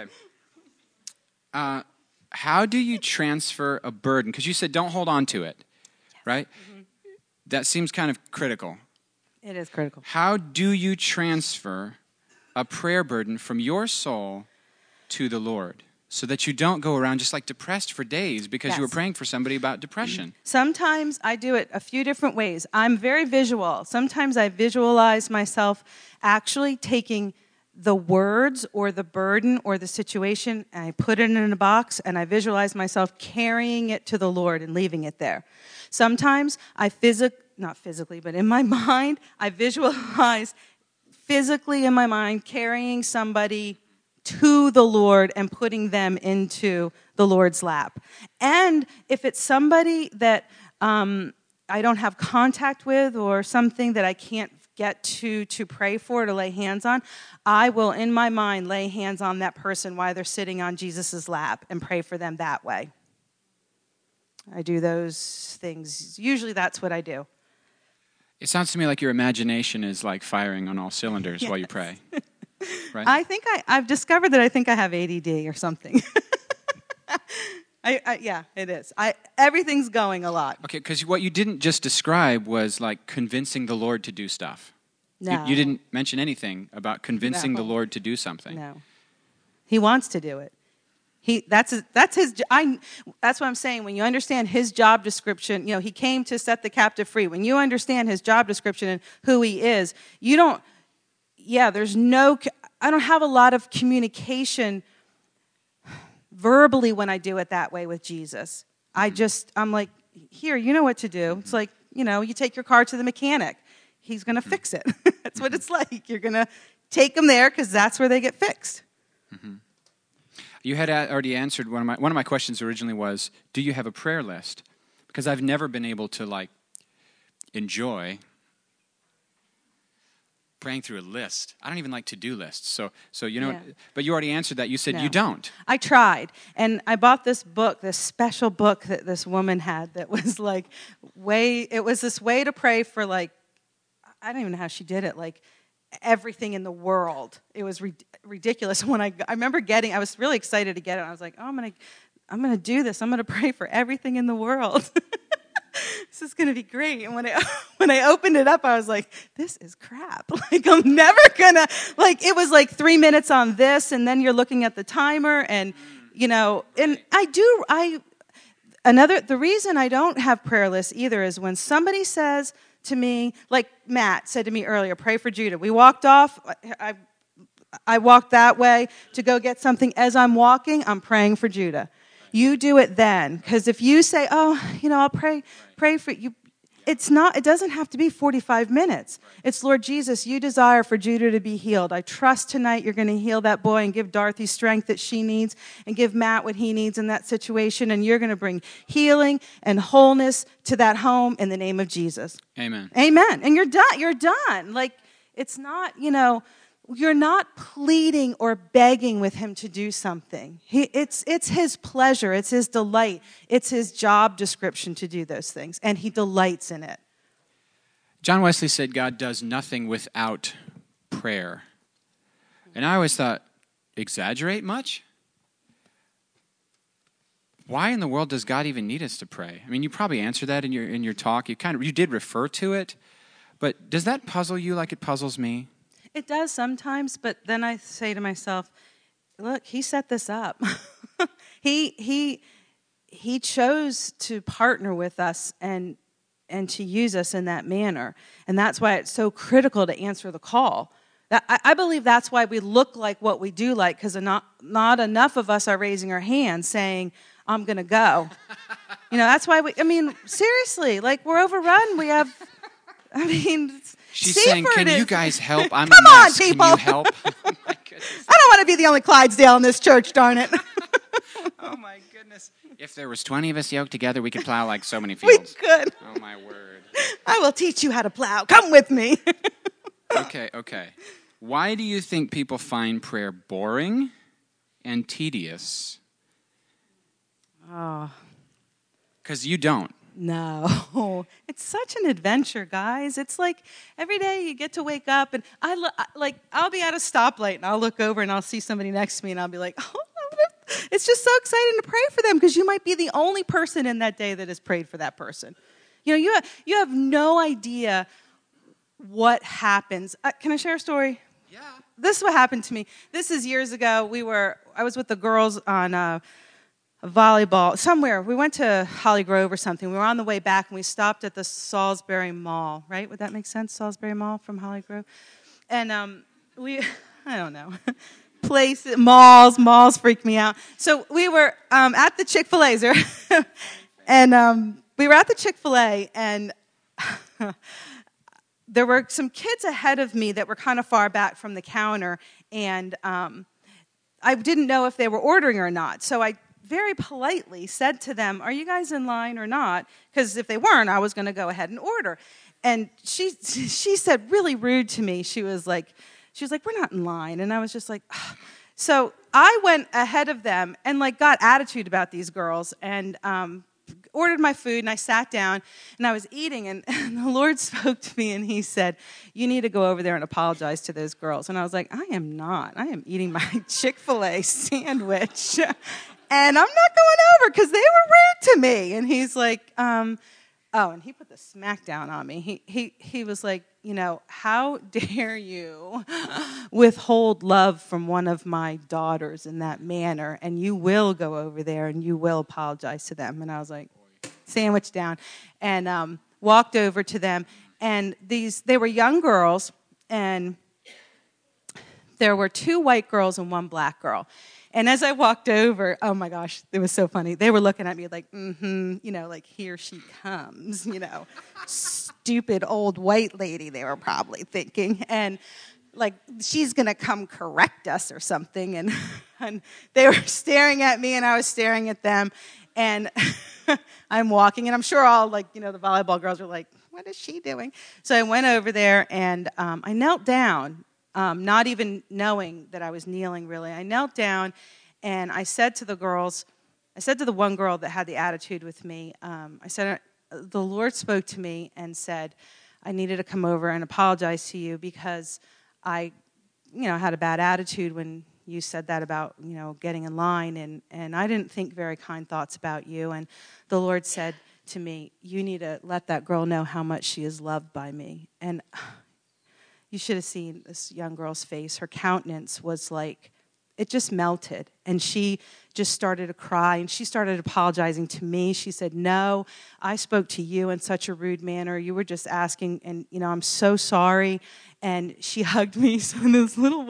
B: How do you transfer a burden? Because you said don't hold on to it, right? Mm-hmm. That seems kind of critical.
A: It is critical.
B: How do you transfer a prayer burden from your soul to the Lord so that you don't go around just like depressed for days because
A: Yes.
B: you were praying for somebody about depression?
A: Sometimes I do it a few different ways. I'm very visual. Sometimes I visualize myself actually taking the words or the burden or the situation, and I put it in a box, and I visualize myself carrying it to the Lord and leaving it there. Sometimes not physically, but in my mind, I visualize physically in my mind carrying somebody to the Lord and putting them into the Lord's lap. And if it's somebody that I don't have contact with, or something that I can't get to pray for, to lay hands on, I will, in my mind, lay hands on that person while they're sitting on Jesus' lap and pray for them that way. I do those things. Usually that's what I do.
B: It sounds to me like your imagination is like firing on all cylinders while you pray. Right?
A: I think I've discovered that I think I have ADD or something. Yeah, it is. Everything's going a lot.
B: Okay, because what you didn't just describe was like convincing the Lord to do stuff.
A: No.
B: You didn't mention anything about convincing
A: No.
B: the Lord to do something.
A: No. He wants to do it. That's what I'm saying. When you understand his job description, he came to set the captive free. When you understand his job description and who he is, I don't have a lot of communication verbally when I do it that way with Jesus. I'm like, here, you know what to do. It's like, you take your car to the mechanic. He's going to fix it. That's what it's like. You're going to take them there because that's where they get fixed.
B: Mm-hmm. You had already answered one of my questions originally was, do you have a prayer list? Because I've never been able to enjoy praying through a list. I don't even like to-do lists. So
A: Yeah.
B: But you already answered that. You said
A: No.
B: you don't.
A: I tried, and I bought this book, this special book that this woman had that was it was this way to pray for I don't even know how she did it, everything in the world. It was ridiculous. When I remember I was really excited to get it. I was like, oh, I'm gonna do this. I'm gonna pray for everything in the world. This is gonna be great. And when I opened it up, I was like, this is crap. I'm never gonna it was 3 minutes on this, and then you're looking at the timer, and and the reason I don't have prayer lists either is when somebody says to me, like Matt said to me earlier, pray for Judah. We walked off. I walked that way to go get something. As I'm walking, I'm praying for Judah. You do it then, because if you say, "Oh, I'll pray for you," it doesn't have to be 45 minutes. It's, Lord Jesus, you desire for Judah to be healed. I trust tonight you're going to heal that boy and give Dorothy strength that she needs and give Matt what he needs in that situation. And you're going to bring healing and wholeness to that home in the name of Jesus.
B: Amen.
A: Amen. And you're done. You're done. Like, it's not, you're not pleading or begging with him to do something. It's his pleasure. It's his delight. It's his job description to do those things, and he delights in it.
B: John Wesley said God does nothing without prayer. And I always thought, exaggerate much? Why in the world does God even need us to pray? I mean, you probably answered that in your talk. You did refer to it, but does that puzzle you like it puzzles me?
A: It does sometimes, but then I say to myself, look, he set this up. He chose to partner with us and to use us in that manner. And that's why it's so critical to answer the call. I believe that's why we look like what we do like, because not enough of us are raising our hands saying, I'm going to go. That's why seriously, like, we're overrun. We have,
B: She's
A: Seaford
B: saying, can you guys help? I'm
A: Come
B: a
A: on,
B: mess.
A: people.
B: Can you help? Oh, my goodness.
A: I don't want to be the only Clydesdale in this church, darn it.
B: Oh, my goodness. If there was 20 of us yoked together, we could plow like so many fields.
A: We could.
B: Oh, my word.
A: I will teach you how to plow. Come with me.
B: Okay. Why do you think people find prayer boring and tedious?
A: Oh.
B: Because you don't.
A: No. It's such an adventure, guys. It's like every day you get to wake up, and I'll be at a stoplight, and I'll look over, and I'll see somebody next to me, and I'll be like, oh, it's just so exciting to pray for them, because you might be the only person in that day that has prayed for that person. You have no idea what happens. Can I share a story?
B: Yeah.
A: This is what happened to me. This is years ago. I was with the girls on volleyball somewhere. We went to Holly Grove or something. We were on the way back, and we stopped at the Salisbury Mall, right? Would that make sense? Salisbury Mall from Holly Grove? And I don't know. Malls freak me out. So we were at the Chick-fil-A, and we were at the Chick-fil-A, and there were some kids ahead of me that were kind of far back from the counter, and I didn't know if they were ordering or not. So I very politely said to them, are you guys in line or not? Because if they weren't, I was going to go ahead and order. And she said really rude to me. She was like, we're not in line. And I was just like, ugh. So I went ahead of them and got attitude about these girls, and ordered my food, and I sat down, and I was eating, and the Lord spoke to me, and he said, you need to go over there and apologize to those girls. And I was like, I am not. I am eating my Chick-fil-A sandwich, and I'm not going over because they were rude to me. And he's like, and he put the smack down on me. He was like, how dare you withhold love from one of my daughters in that manner, and you will go over there and you will apologize to them. And I was like, sandwich down, and walked over to them. And they were young girls, and there were 2 white girls and 1 black girl. And as I walked over, oh my gosh, it was so funny. They were looking at me like, like, here she comes, stupid old white lady, they were probably thinking. And like, she's going to come correct us or something. And they were staring at me, and I was staring at them. And I'm walking, and I'm sure all, the volleyball girls were like, what is she doing? So I went over there, and I knelt down. Not even knowing that I was kneeling, really. I knelt down, and I said to the one girl that had the attitude with me, I said, the Lord spoke to me and said, I needed to come over and apologize to you because I, had a bad attitude when you said that about, getting in line, and I didn't think very kind thoughts about you. And the Lord said to me, you need to let that girl know how much she is loved by me. And you should have seen this young girl's face. Her countenance was like, it just melted. And she just started to cry, and she started apologizing to me. She said, no, I spoke to you in such a rude manner. You were just asking, and, I'm so sorry. And she hugged me. So these 2 little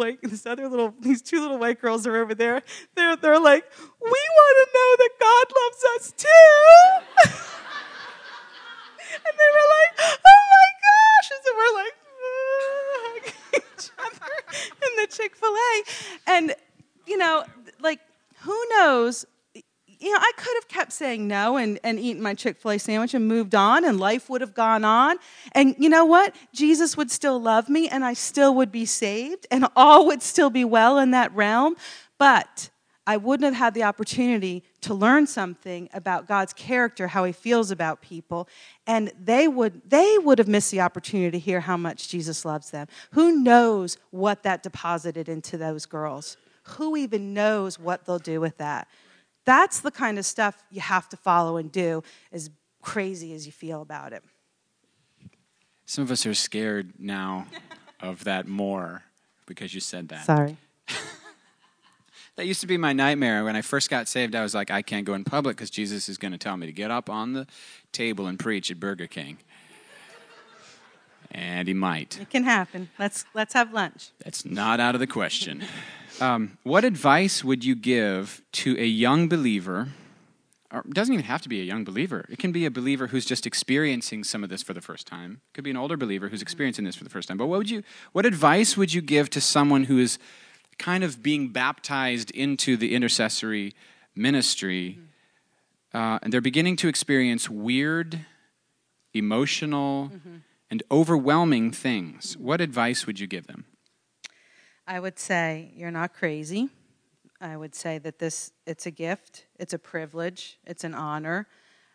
A: white girls are over there. They're like, we want to know that God loves us too. And they were like, oh my gosh. And so we're like, hugging each other in the Chick-fil-A. And, like, who knows? I could have kept saying no and eaten my Chick-fil-A sandwich and moved on, and life would have gone on. And you know what? Jesus would still love me, and I still would be saved, and all would still be well in that realm. But I wouldn't have had the opportunity to learn something about God's character, how he feels about people, and they would have missed the opportunity to hear how much Jesus loves them. Who knows what that deposited into those girls? Who even knows what they'll do with that? That's the kind of stuff you have to follow and do, as crazy as you feel about it.
B: Some of us are scared now of that more because you said that.
A: Sorry.
B: That used to be my nightmare. When I first got saved, I was like, I can't go in public because Jesus is going to tell me to get up on the table and preach at Burger King. And he might.
A: It can happen. Let's have lunch.
B: That's not out of the question. What advice would you give to a young believer? Or it doesn't even have to be a young believer. It can be a believer who's just experiencing some of this for the first time. It could be an older believer who's experiencing this for the first time. But what advice would you give to someone who is kind of being baptized into the intercessory ministry, and they're beginning to experience weird, emotional, and overwhelming things? What advice would you give them?
A: I would say you're not crazy. I would say that it's a gift, it's a privilege, it's an honor.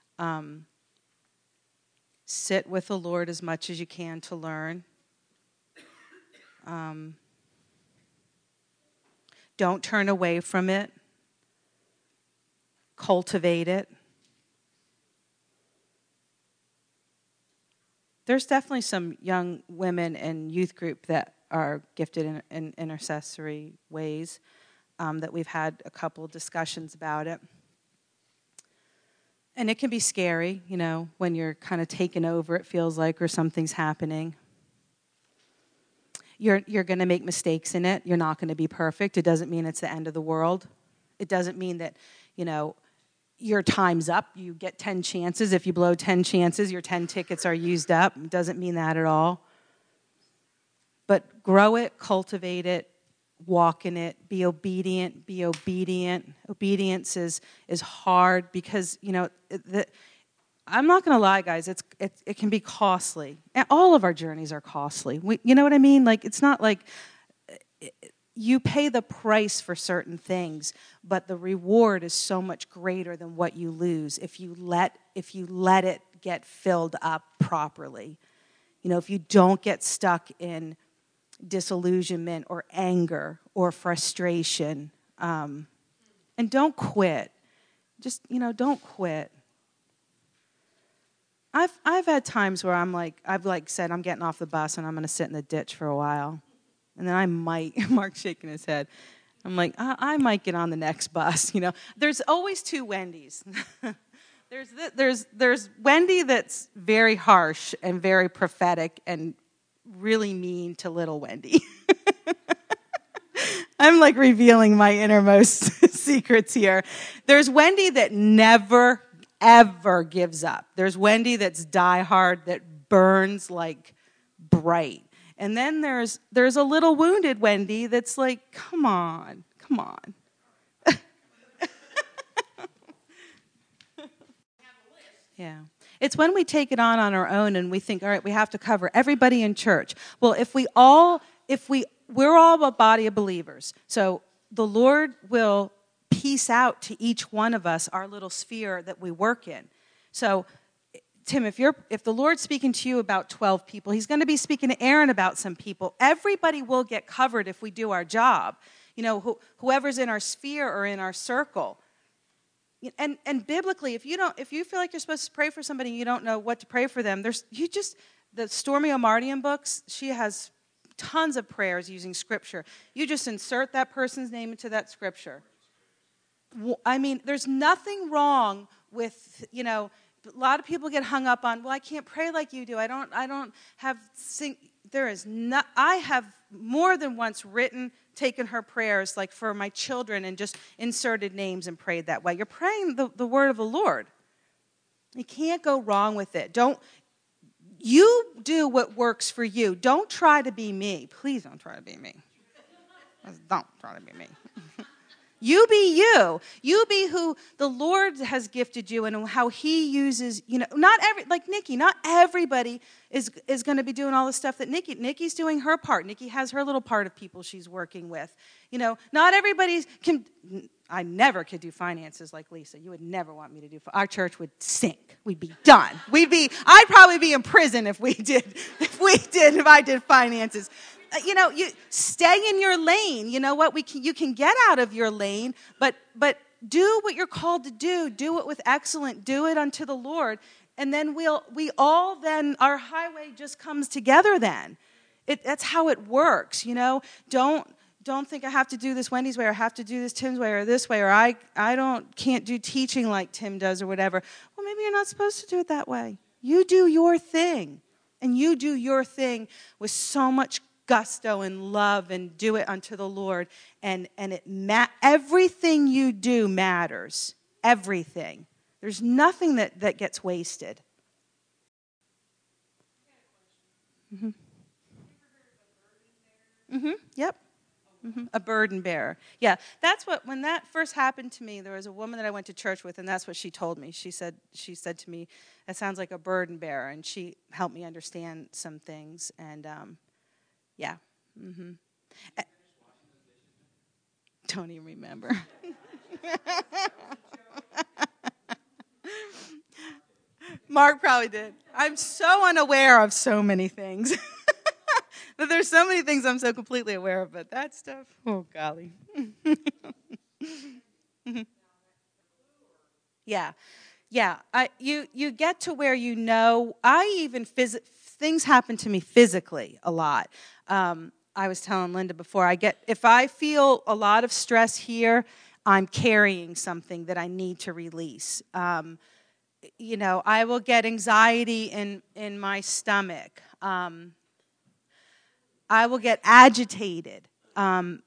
A: Sit with the Lord as much as you can to learn. Don't turn away from it. Cultivate it. There's definitely some young women in youth group that are gifted in intercessory ways, that we've had a couple discussions about it. And it can be scary, when you're kind of taken over, it feels like, or something's happening. You're going to make mistakes in it. You're not going to be perfect. It doesn't mean it's the end of the world. It doesn't mean that, your time's up. You get 10 chances. If you blow 10 chances, your 10 tickets are used up. It doesn't mean that at all. But grow it, cultivate it, walk in it, be obedient, Obedience is hard because, I'm not going to lie, guys, it can be costly. And all of our journeys are costly. You know what I mean? Like, it's not like you pay the price for certain things, but the reward is so much greater than what you lose if you let it get filled up properly. If you don't get stuck in disillusionment or anger or frustration, and don't quit. Just, don't quit. I've had times where I've said I'm getting off the bus and I'm going to sit in the ditch for a while, and then I might. Mark's shaking his head. I'm like, I might get on the next bus. There's always two Wendys. There's Wendy that's very harsh and very prophetic and really mean to little Wendy. I'm like revealing my innermost secrets here. There's Wendy that never, ever gives up. There's Wendy that's diehard, that burns like bright. And then there's a little wounded Wendy that's like, come on. Yeah. It's when we take it on our own and we think, all right, we have to cover everybody in church. Well, we're all a body of believers. So the Lord will piece out to each one of us our little sphere that we work in. So, Tim, if the Lord's speaking to you about 12 people, he's going to be speaking to Aaron about some people. Everybody will get covered if we do our job. Whoever's in our sphere or in our circle. And biblically, if you feel like you're supposed to pray for somebody and you don't know what to pray for them, the Stormy O'Mardian books, she has tons of prayers using scripture. You just insert that person's name into that scripture. I mean, there's nothing wrong with, a lot of people get hung up on, well, I can't pray like you do. I don't have I have more than once taken her prayers like for my children and just inserted names and prayed that way. You're praying the word of the Lord. You can't go wrong with it. You do what works for you. Don't try to be me. Please don't try to be me. Don't try to be me. You be you. You be who the Lord has gifted you and how he uses, like Nikki, not everybody is going to be doing all the stuff that Nikki's doing her part. Nikki has her little part of people she's working with. Not everybody can. I never could do finances like Lisa. You would never want me to do. Our church would sink. We'd be done. I'd probably be in prison if I did finances. You stay in your lane. You know what? You can get out of your lane, but do what you're called to do. Do it with excellence. Do it unto the Lord, and then our highway just comes together. Then, that's how it works. Don't think I have to do this Wendy's way, or I have to do this Tim's way, or this way, or I can't do teaching like Tim does, or whatever. Well, maybe you're not supposed to do it that way. You do your thing, and you do your thing with so much gusto and love, and do it unto the Lord. And everything you do matters. Everything. There's nothing that gets wasted. Mm-hmm. Mm-hmm. Yep. Mm-hmm. A burden bearer. Yeah, when that first happened to me, there was a woman that I went to church with, and that's what she told me. She said to me, "That sounds like a burden bearer," and she helped me understand some things. And yeah. Mm-hmm. Don't even remember. Mark probably did. I'm so unaware of so many things. But there's so many things I'm so completely aware of, but that stuff, oh golly. Yeah. You get to where things happen to me physically a lot. I was telling Linda before, if I feel a lot of stress here, I'm carrying something that I need to release. I will get anxiety in my stomach. I will get agitated, and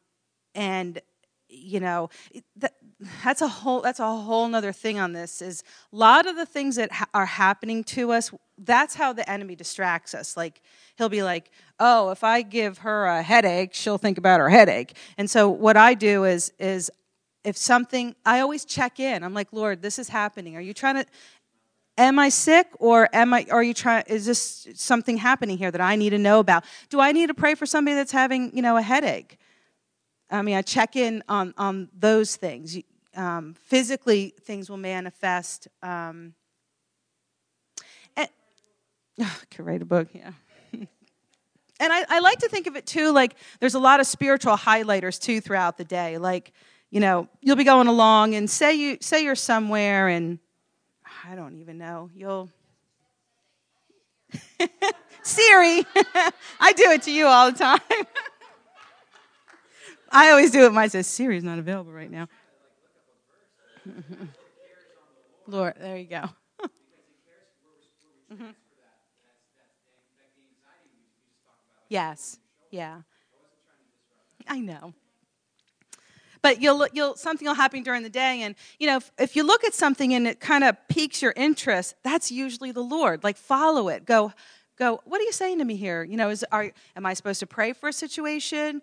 A: that's a whole nother thing on this. Is a lot of the things that are happening to us. That's how the enemy distracts us. Like he'll be like, "Oh, if I give her a headache, she'll think about her headache." And so what I do is if something, I always check in. I'm like, "Lord, this is happening. Are you trying to? Am I sick, or is this something happening here that I need to know about? Do I need to pray for somebody that's having, a headache?" I mean, I check in on those things. Physically, things will manifest. I could write a book, yeah. And I like to think of it, too, like there's a lot of spiritual highlighters, too, throughout the day. Like, you'll be going along, and say you're somewhere, and I don't even know. Siri. I do it to you all the time. I always do it. Mine says, "Siri's not available right now." Lord, there you go. Mm-hmm. Yes. Yeah. I know. But something will happen during the day, and if you look at something and it kind of piques your interest, that's usually the Lord. Like follow it. Go. What are you saying to me here? Am I supposed to pray for a situation?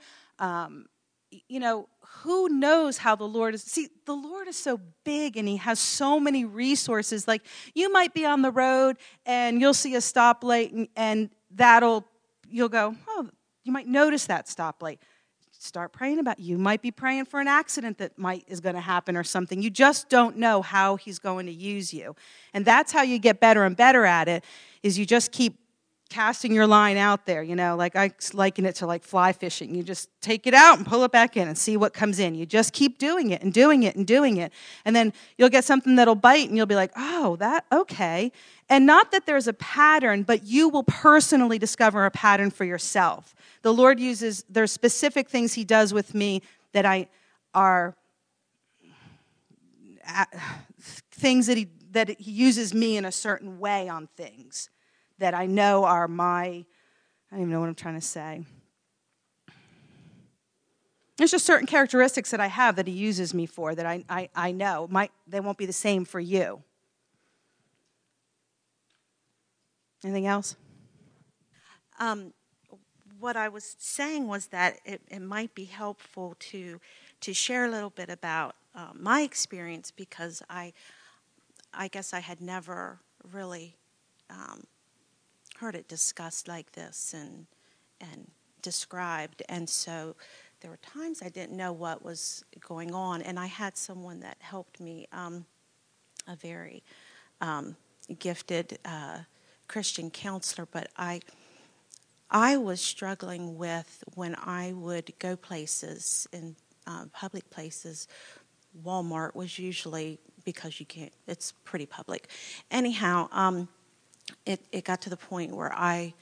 A: Who knows how the Lord is? See, the Lord is so big, and he has so many resources. Like you might be on the road and you'll see a stoplight, and you'll go, "Oh," you might notice that stoplight. Start praying about it. You might be praying for an accident that is going to happen or something. You just don't know how he's going to use you. And that's how you get better and better at it, is you just keep casting your line out there. Like I liken it to like fly fishing. You just take it out and pull it back in and see what comes in. You just keep doing it and doing it and doing it. And then you'll get something that'll bite, and you'll be like, "Oh, okay." And not that there's a pattern, but you will personally discover a pattern for yourself. The Lord there's specific things he does with me that are things that he uses me in a certain way on things that I know are I don't even know what I'm trying to say. There's just certain characteristics that I have that he uses me for that I know. They won't be the same for you. Anything else?
C: what I was saying was that it might be helpful to share a little bit about my experience, because I guess I had never really heard it discussed like this and described, and so there were times I didn't know what was going on, and I had someone that helped me, a very gifted Christian counselor, but I was struggling with, when I would go places, in public places. Walmart was usually, because you can't, it's pretty public. Anyhow, it got to the point where I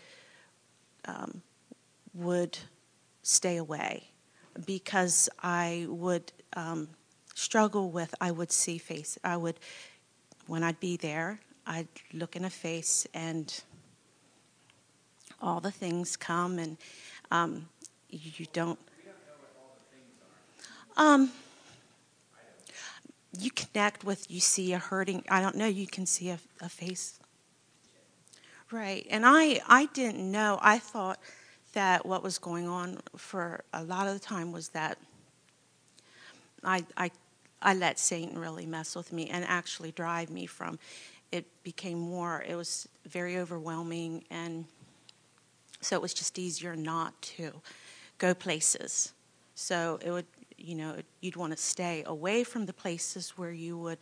C: would stay away, because I would struggle with, I would see face, when I'd be there, I'd look in a face and all the things come, and you don't. You connect with, you see a hurting, I don't know, you can see a face. Right, and I didn't know, I thought that what was going on for a lot of the time was that I let Satan really mess with me and actually drive me from, it was very overwhelming, and so it was just easier not to go places. So it would, you'd want to stay away from the places where you would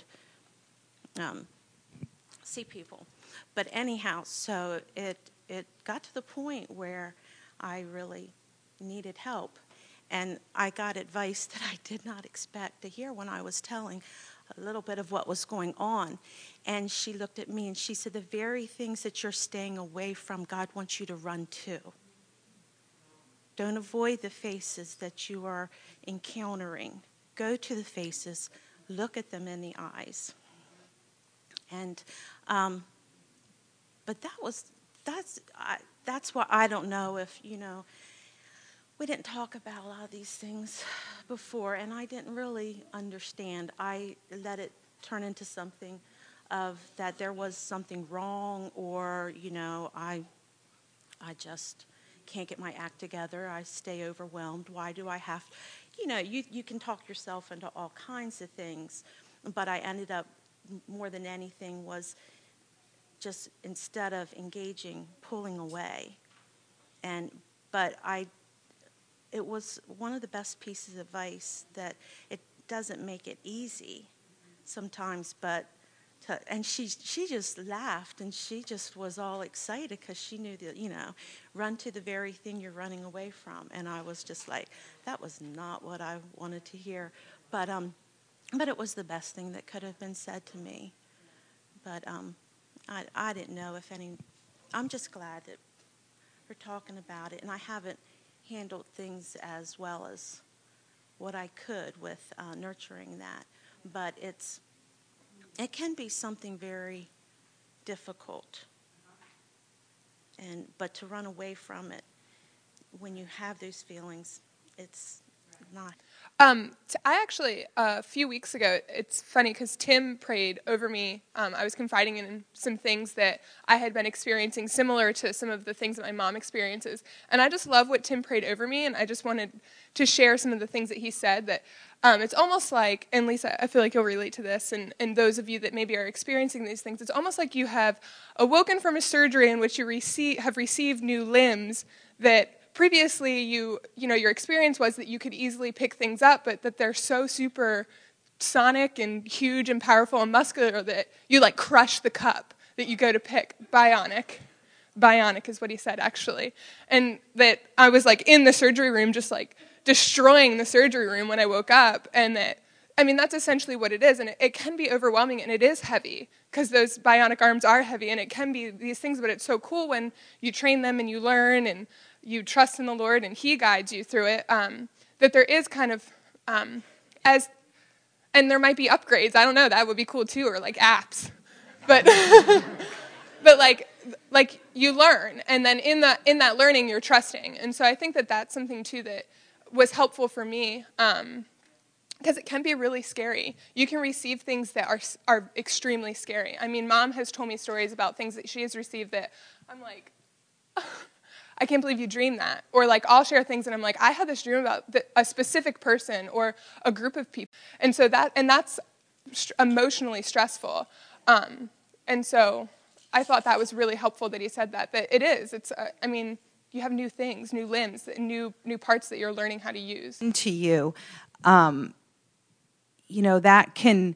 C: see people. But anyhow, so it got to the point where I really needed help. And I got advice that I did not expect to hear when I was telling a little bit of what was going on. And she looked at me and she said, the very things that you're staying away from, God wants you to run to. Don't avoid the faces that you are encountering. Go to the faces, look at them in the eyes. And, but that's why I don't know if, we didn't talk about a lot of these things before, and I didn't really understand. I let it turn into something of that there was something wrong, or, I just can't get my act together. I stay overwhelmed. Why do I have, you can talk yourself into all kinds of things, but I ended up, more than anything, was just, instead of engaging, pulling away. But it was one of the best pieces of advice, that it doesn't make it easy sometimes, but and she just laughed, and she just was all excited, because she knew that, run to the very thing you're running away from. And I was just like, that was not what I wanted to hear. But it was the best thing that could have been said to me. But I didn't know if any. I'm just glad that we're talking about it, and I haven't handled things as well as what I could with nurturing that. But it can be something very difficult, but to run away from it when you have those feelings, it's not.
D: I actually, a few weeks ago, it's funny because Tim prayed over me. I was confiding in some things that I had been experiencing, similar to some of the things that my mom experiences. And I just love what Tim prayed over me, and I just wanted to share some of the things that he said. That it's almost like, and Lisa, I feel like you'll relate to this, and those of you that maybe are experiencing these things, it's almost like you have awoken from a surgery in which you have received new limbs that previously, your experience was that you could easily pick things up, but that they're so super sonic and huge and powerful and muscular that you crush the cup that you go to pick. Bionic is what he said, actually. And that I was in the surgery room, just destroying the surgery room when I woke up. And that's essentially what it is. And it can be overwhelming, and it is heavy, because those bionic arms are heavy, and it can be these things, but it's so cool when you train them and you learn and you trust in the Lord and He guides you through it, that there is kind of, and there might be upgrades. I don't know, that would be cool too, or apps. But but you learn, and then in that learning you're trusting. And so I think that that's something too that was helpful for me, because it can be really scary. You can receive things that are extremely scary. I mean, Mom has told me stories about things that she has received that I'm like, I can't believe you dreamed that. Or like I'll share things and I'm like, I had this dream about a specific person or a group of people. And so that's emotionally stressful. And so I thought that was really helpful that he said that it is. It's, you have new things, new limbs, new parts that you're learning how to use.
A: To you, that can,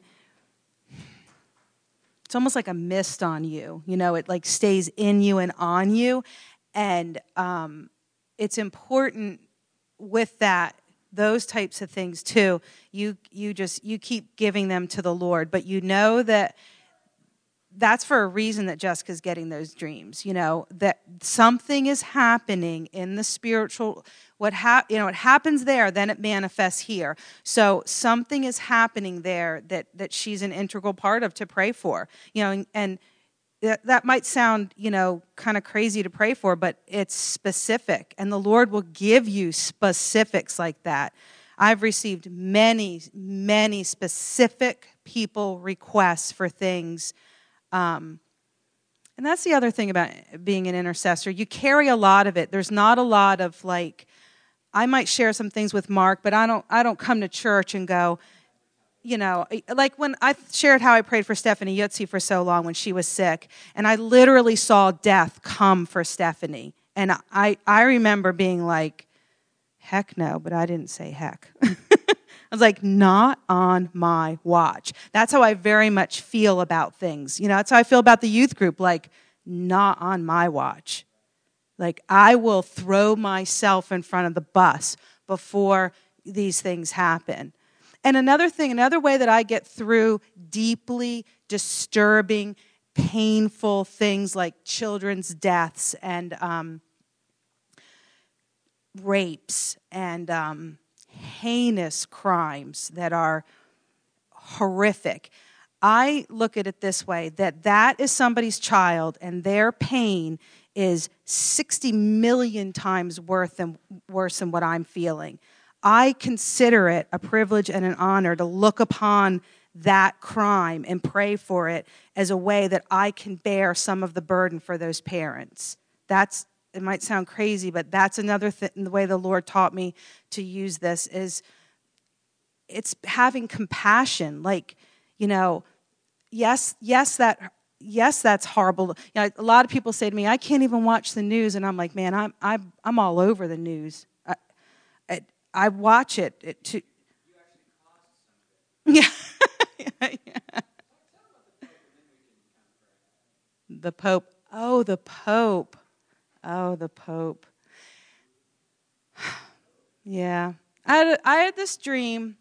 A: it's almost like a mist on you. It like stays in you and on you. And it's important with those types of things too. You keep giving them to the Lord, but you know that's for a reason that Jessica's getting those dreams. That something is happening in the spiritual. It happens there, then it manifests here. So something is happening there that she's an integral part of to pray for. And that might sound, kind of crazy to pray for, but it's specific. And the Lord will give you specifics like that. I've received many, many specific people requests for things. And that's the other thing about being an intercessor. You carry a lot of it. There's not a lot of like, I might share some things with Mark, but I don't come to church and go, like when I shared how I prayed for Stephanie Yutzi for so long when she was sick, and I literally saw death come for Stephanie. And I remember being like, heck no, but I didn't say heck. I was like, not on my watch. That's how I very much feel about things. That's how I feel about the youth group, like, not on my watch. Like, I will throw myself in front of the bus before these things happen. And another way that I get through deeply disturbing, painful things like children's deaths and rapes and heinous crimes that are horrific. I look at it this way, that is somebody's child and their pain is 60 million times worse than what I'm feeling. I consider it a privilege and an honor to look upon that crime and pray for it as a way that I can bear some of the burden for those parents. It might sound crazy, but that's another thing, the way the Lord taught me to use this is it's having compassion. Like, yes, that's horrible. A lot of people say to me, I can't even watch the news. And I'm like, man, I'm all over the news. I watch it to. Yeah. Yeah. The Pope. Oh, the Pope. Yeah. I had this dream.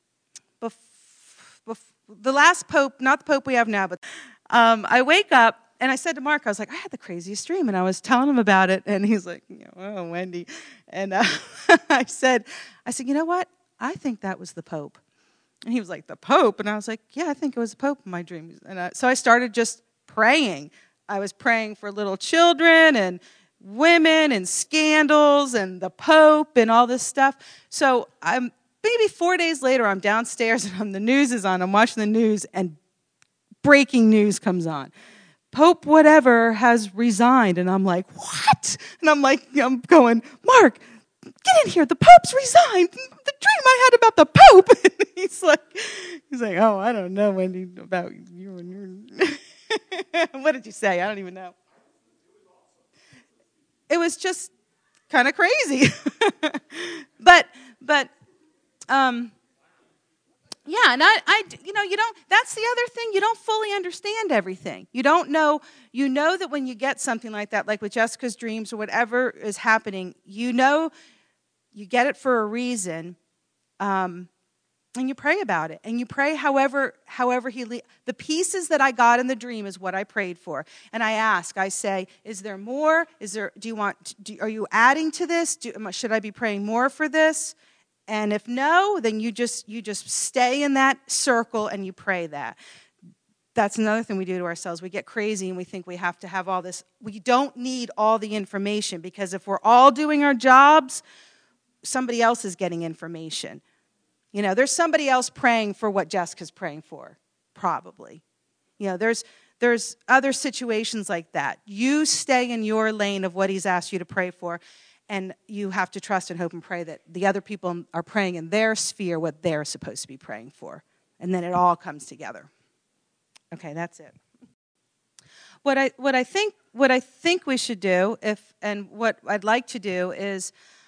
A: The last Pope, not the Pope we have now, but I wake up and I said to Mark, I was like, I had the craziest dream. And I was telling him about it. And he's like, oh, Wendy. And I said, you know what? I think that was the Pope. And he was like, the Pope? And I was like, yeah, I think it was the Pope in my dream. And so I started just praying. I was praying for little children and women and scandals and the Pope and all this stuff. So maybe 4 days later, I'm downstairs and the news is on. I'm watching the news and breaking news comes on. Pope whatever has resigned. And I'm like, what? And I'm going, Mark, get in here. The Pope's resigned. The dream I had about the Pope. And he's like, oh, I don't know, Wendy, about you and your... What did you say? I don't even know. It was just kind of crazy. but yeah, and you don't, that's the other thing, you don't fully understand everything. You don't know, that when you get something like that, like with Jessica's dreams or whatever is happening, you get it for a reason, and you pray about it, and you pray however the pieces that I got in the dream is what I prayed for, and I say, is there more? Are you adding to this? Should I be praying more for this? And if no, then you just stay in that circle and you pray that. That's another thing we do to ourselves. We get crazy and we think we have to have all this. We don't need all the information, because if we're all doing our jobs, somebody else is getting information. There's somebody else praying for what Jessica's praying for, probably. There's there's other situations like that. You stay in your lane of what he's asked you to pray for, and you have to trust and hope and pray that the other people are praying in their sphere what they're supposed to be praying for. And then it all comes together. Okay, that's it. What I think we should do, and what I'd like to do is,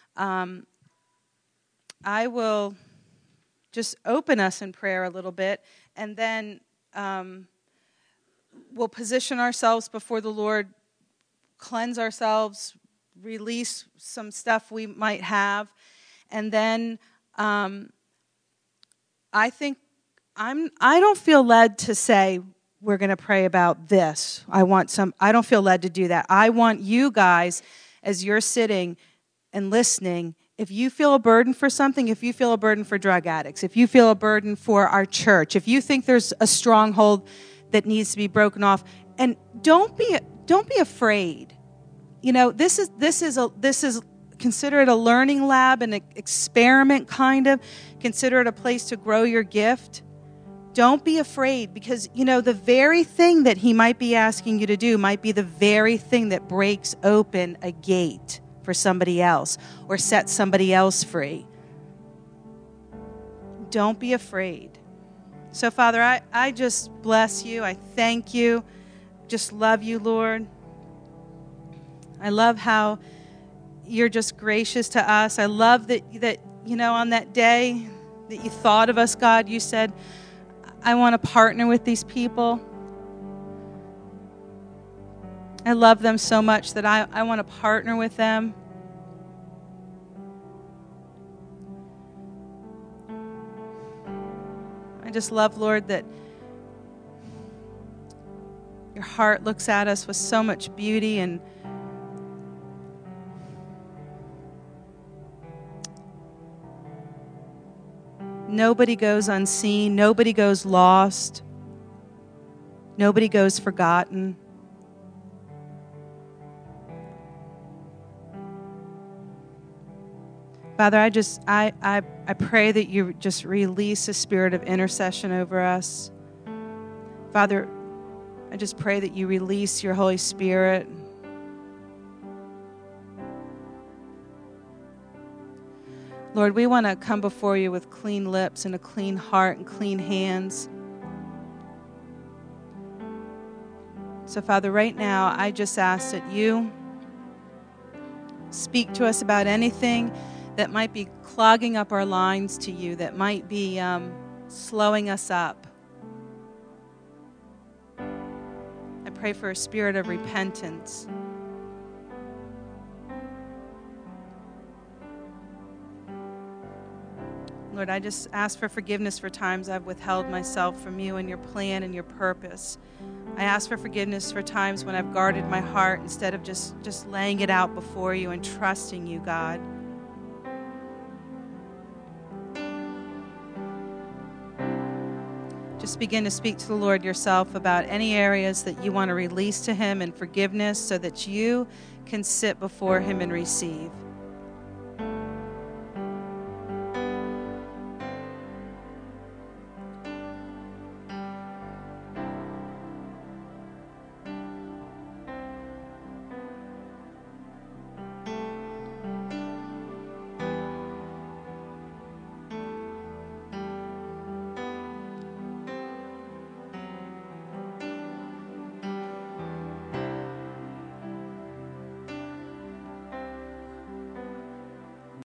A: I will just open us in prayer a little bit, and then we'll position ourselves before the Lord, cleanse ourselves, release some stuff we might have, and then I don't feel led to say we're going to pray about this. I don't feel led to do that. I want you guys, as you're sitting and listening, if you feel a burden for something, if you feel a burden for drug addicts, if you feel a burden for our church, if you think there's a stronghold that needs to be broken off, and don't be afraid. You know, this is consider it a learning lab, an experiment kind of. Consider it a place to grow your gift. Don't be afraid, because, you know, the very thing that he might be asking you to do might be the very thing that breaks open a gate for somebody else or sets somebody else free. Don't be afraid. So, Father, I just bless you. I thank you. Just love you, Lord. I love how you're just gracious to us. I love that you know, on that day that you thought of us, God, you said, I want to partner with these people. I love them so much that I want to partner with them. I just love, Lord, that your heart looks at us with so much beauty, and nobody goes unseen. Nobody goes lost. Nobody goes forgotten. Father, I pray that you just release a spirit of intercession over us. Father, I just pray that you release your Holy Spirit. Lord, we want to come before you with clean lips and a clean heart and clean hands. So, Father, right now, I just ask that you speak to us about anything that might be clogging up our lines to you, that might be slowing us up. I pray for a spirit of repentance. Lord, I just ask for forgiveness for times I've withheld myself from you and your plan and your purpose. I ask for forgiveness for times when I've guarded my heart instead of just laying it out before you and trusting you, God. Just begin to speak to the Lord yourself about any areas that you want to release to him in forgiveness so that you can sit before him and receive.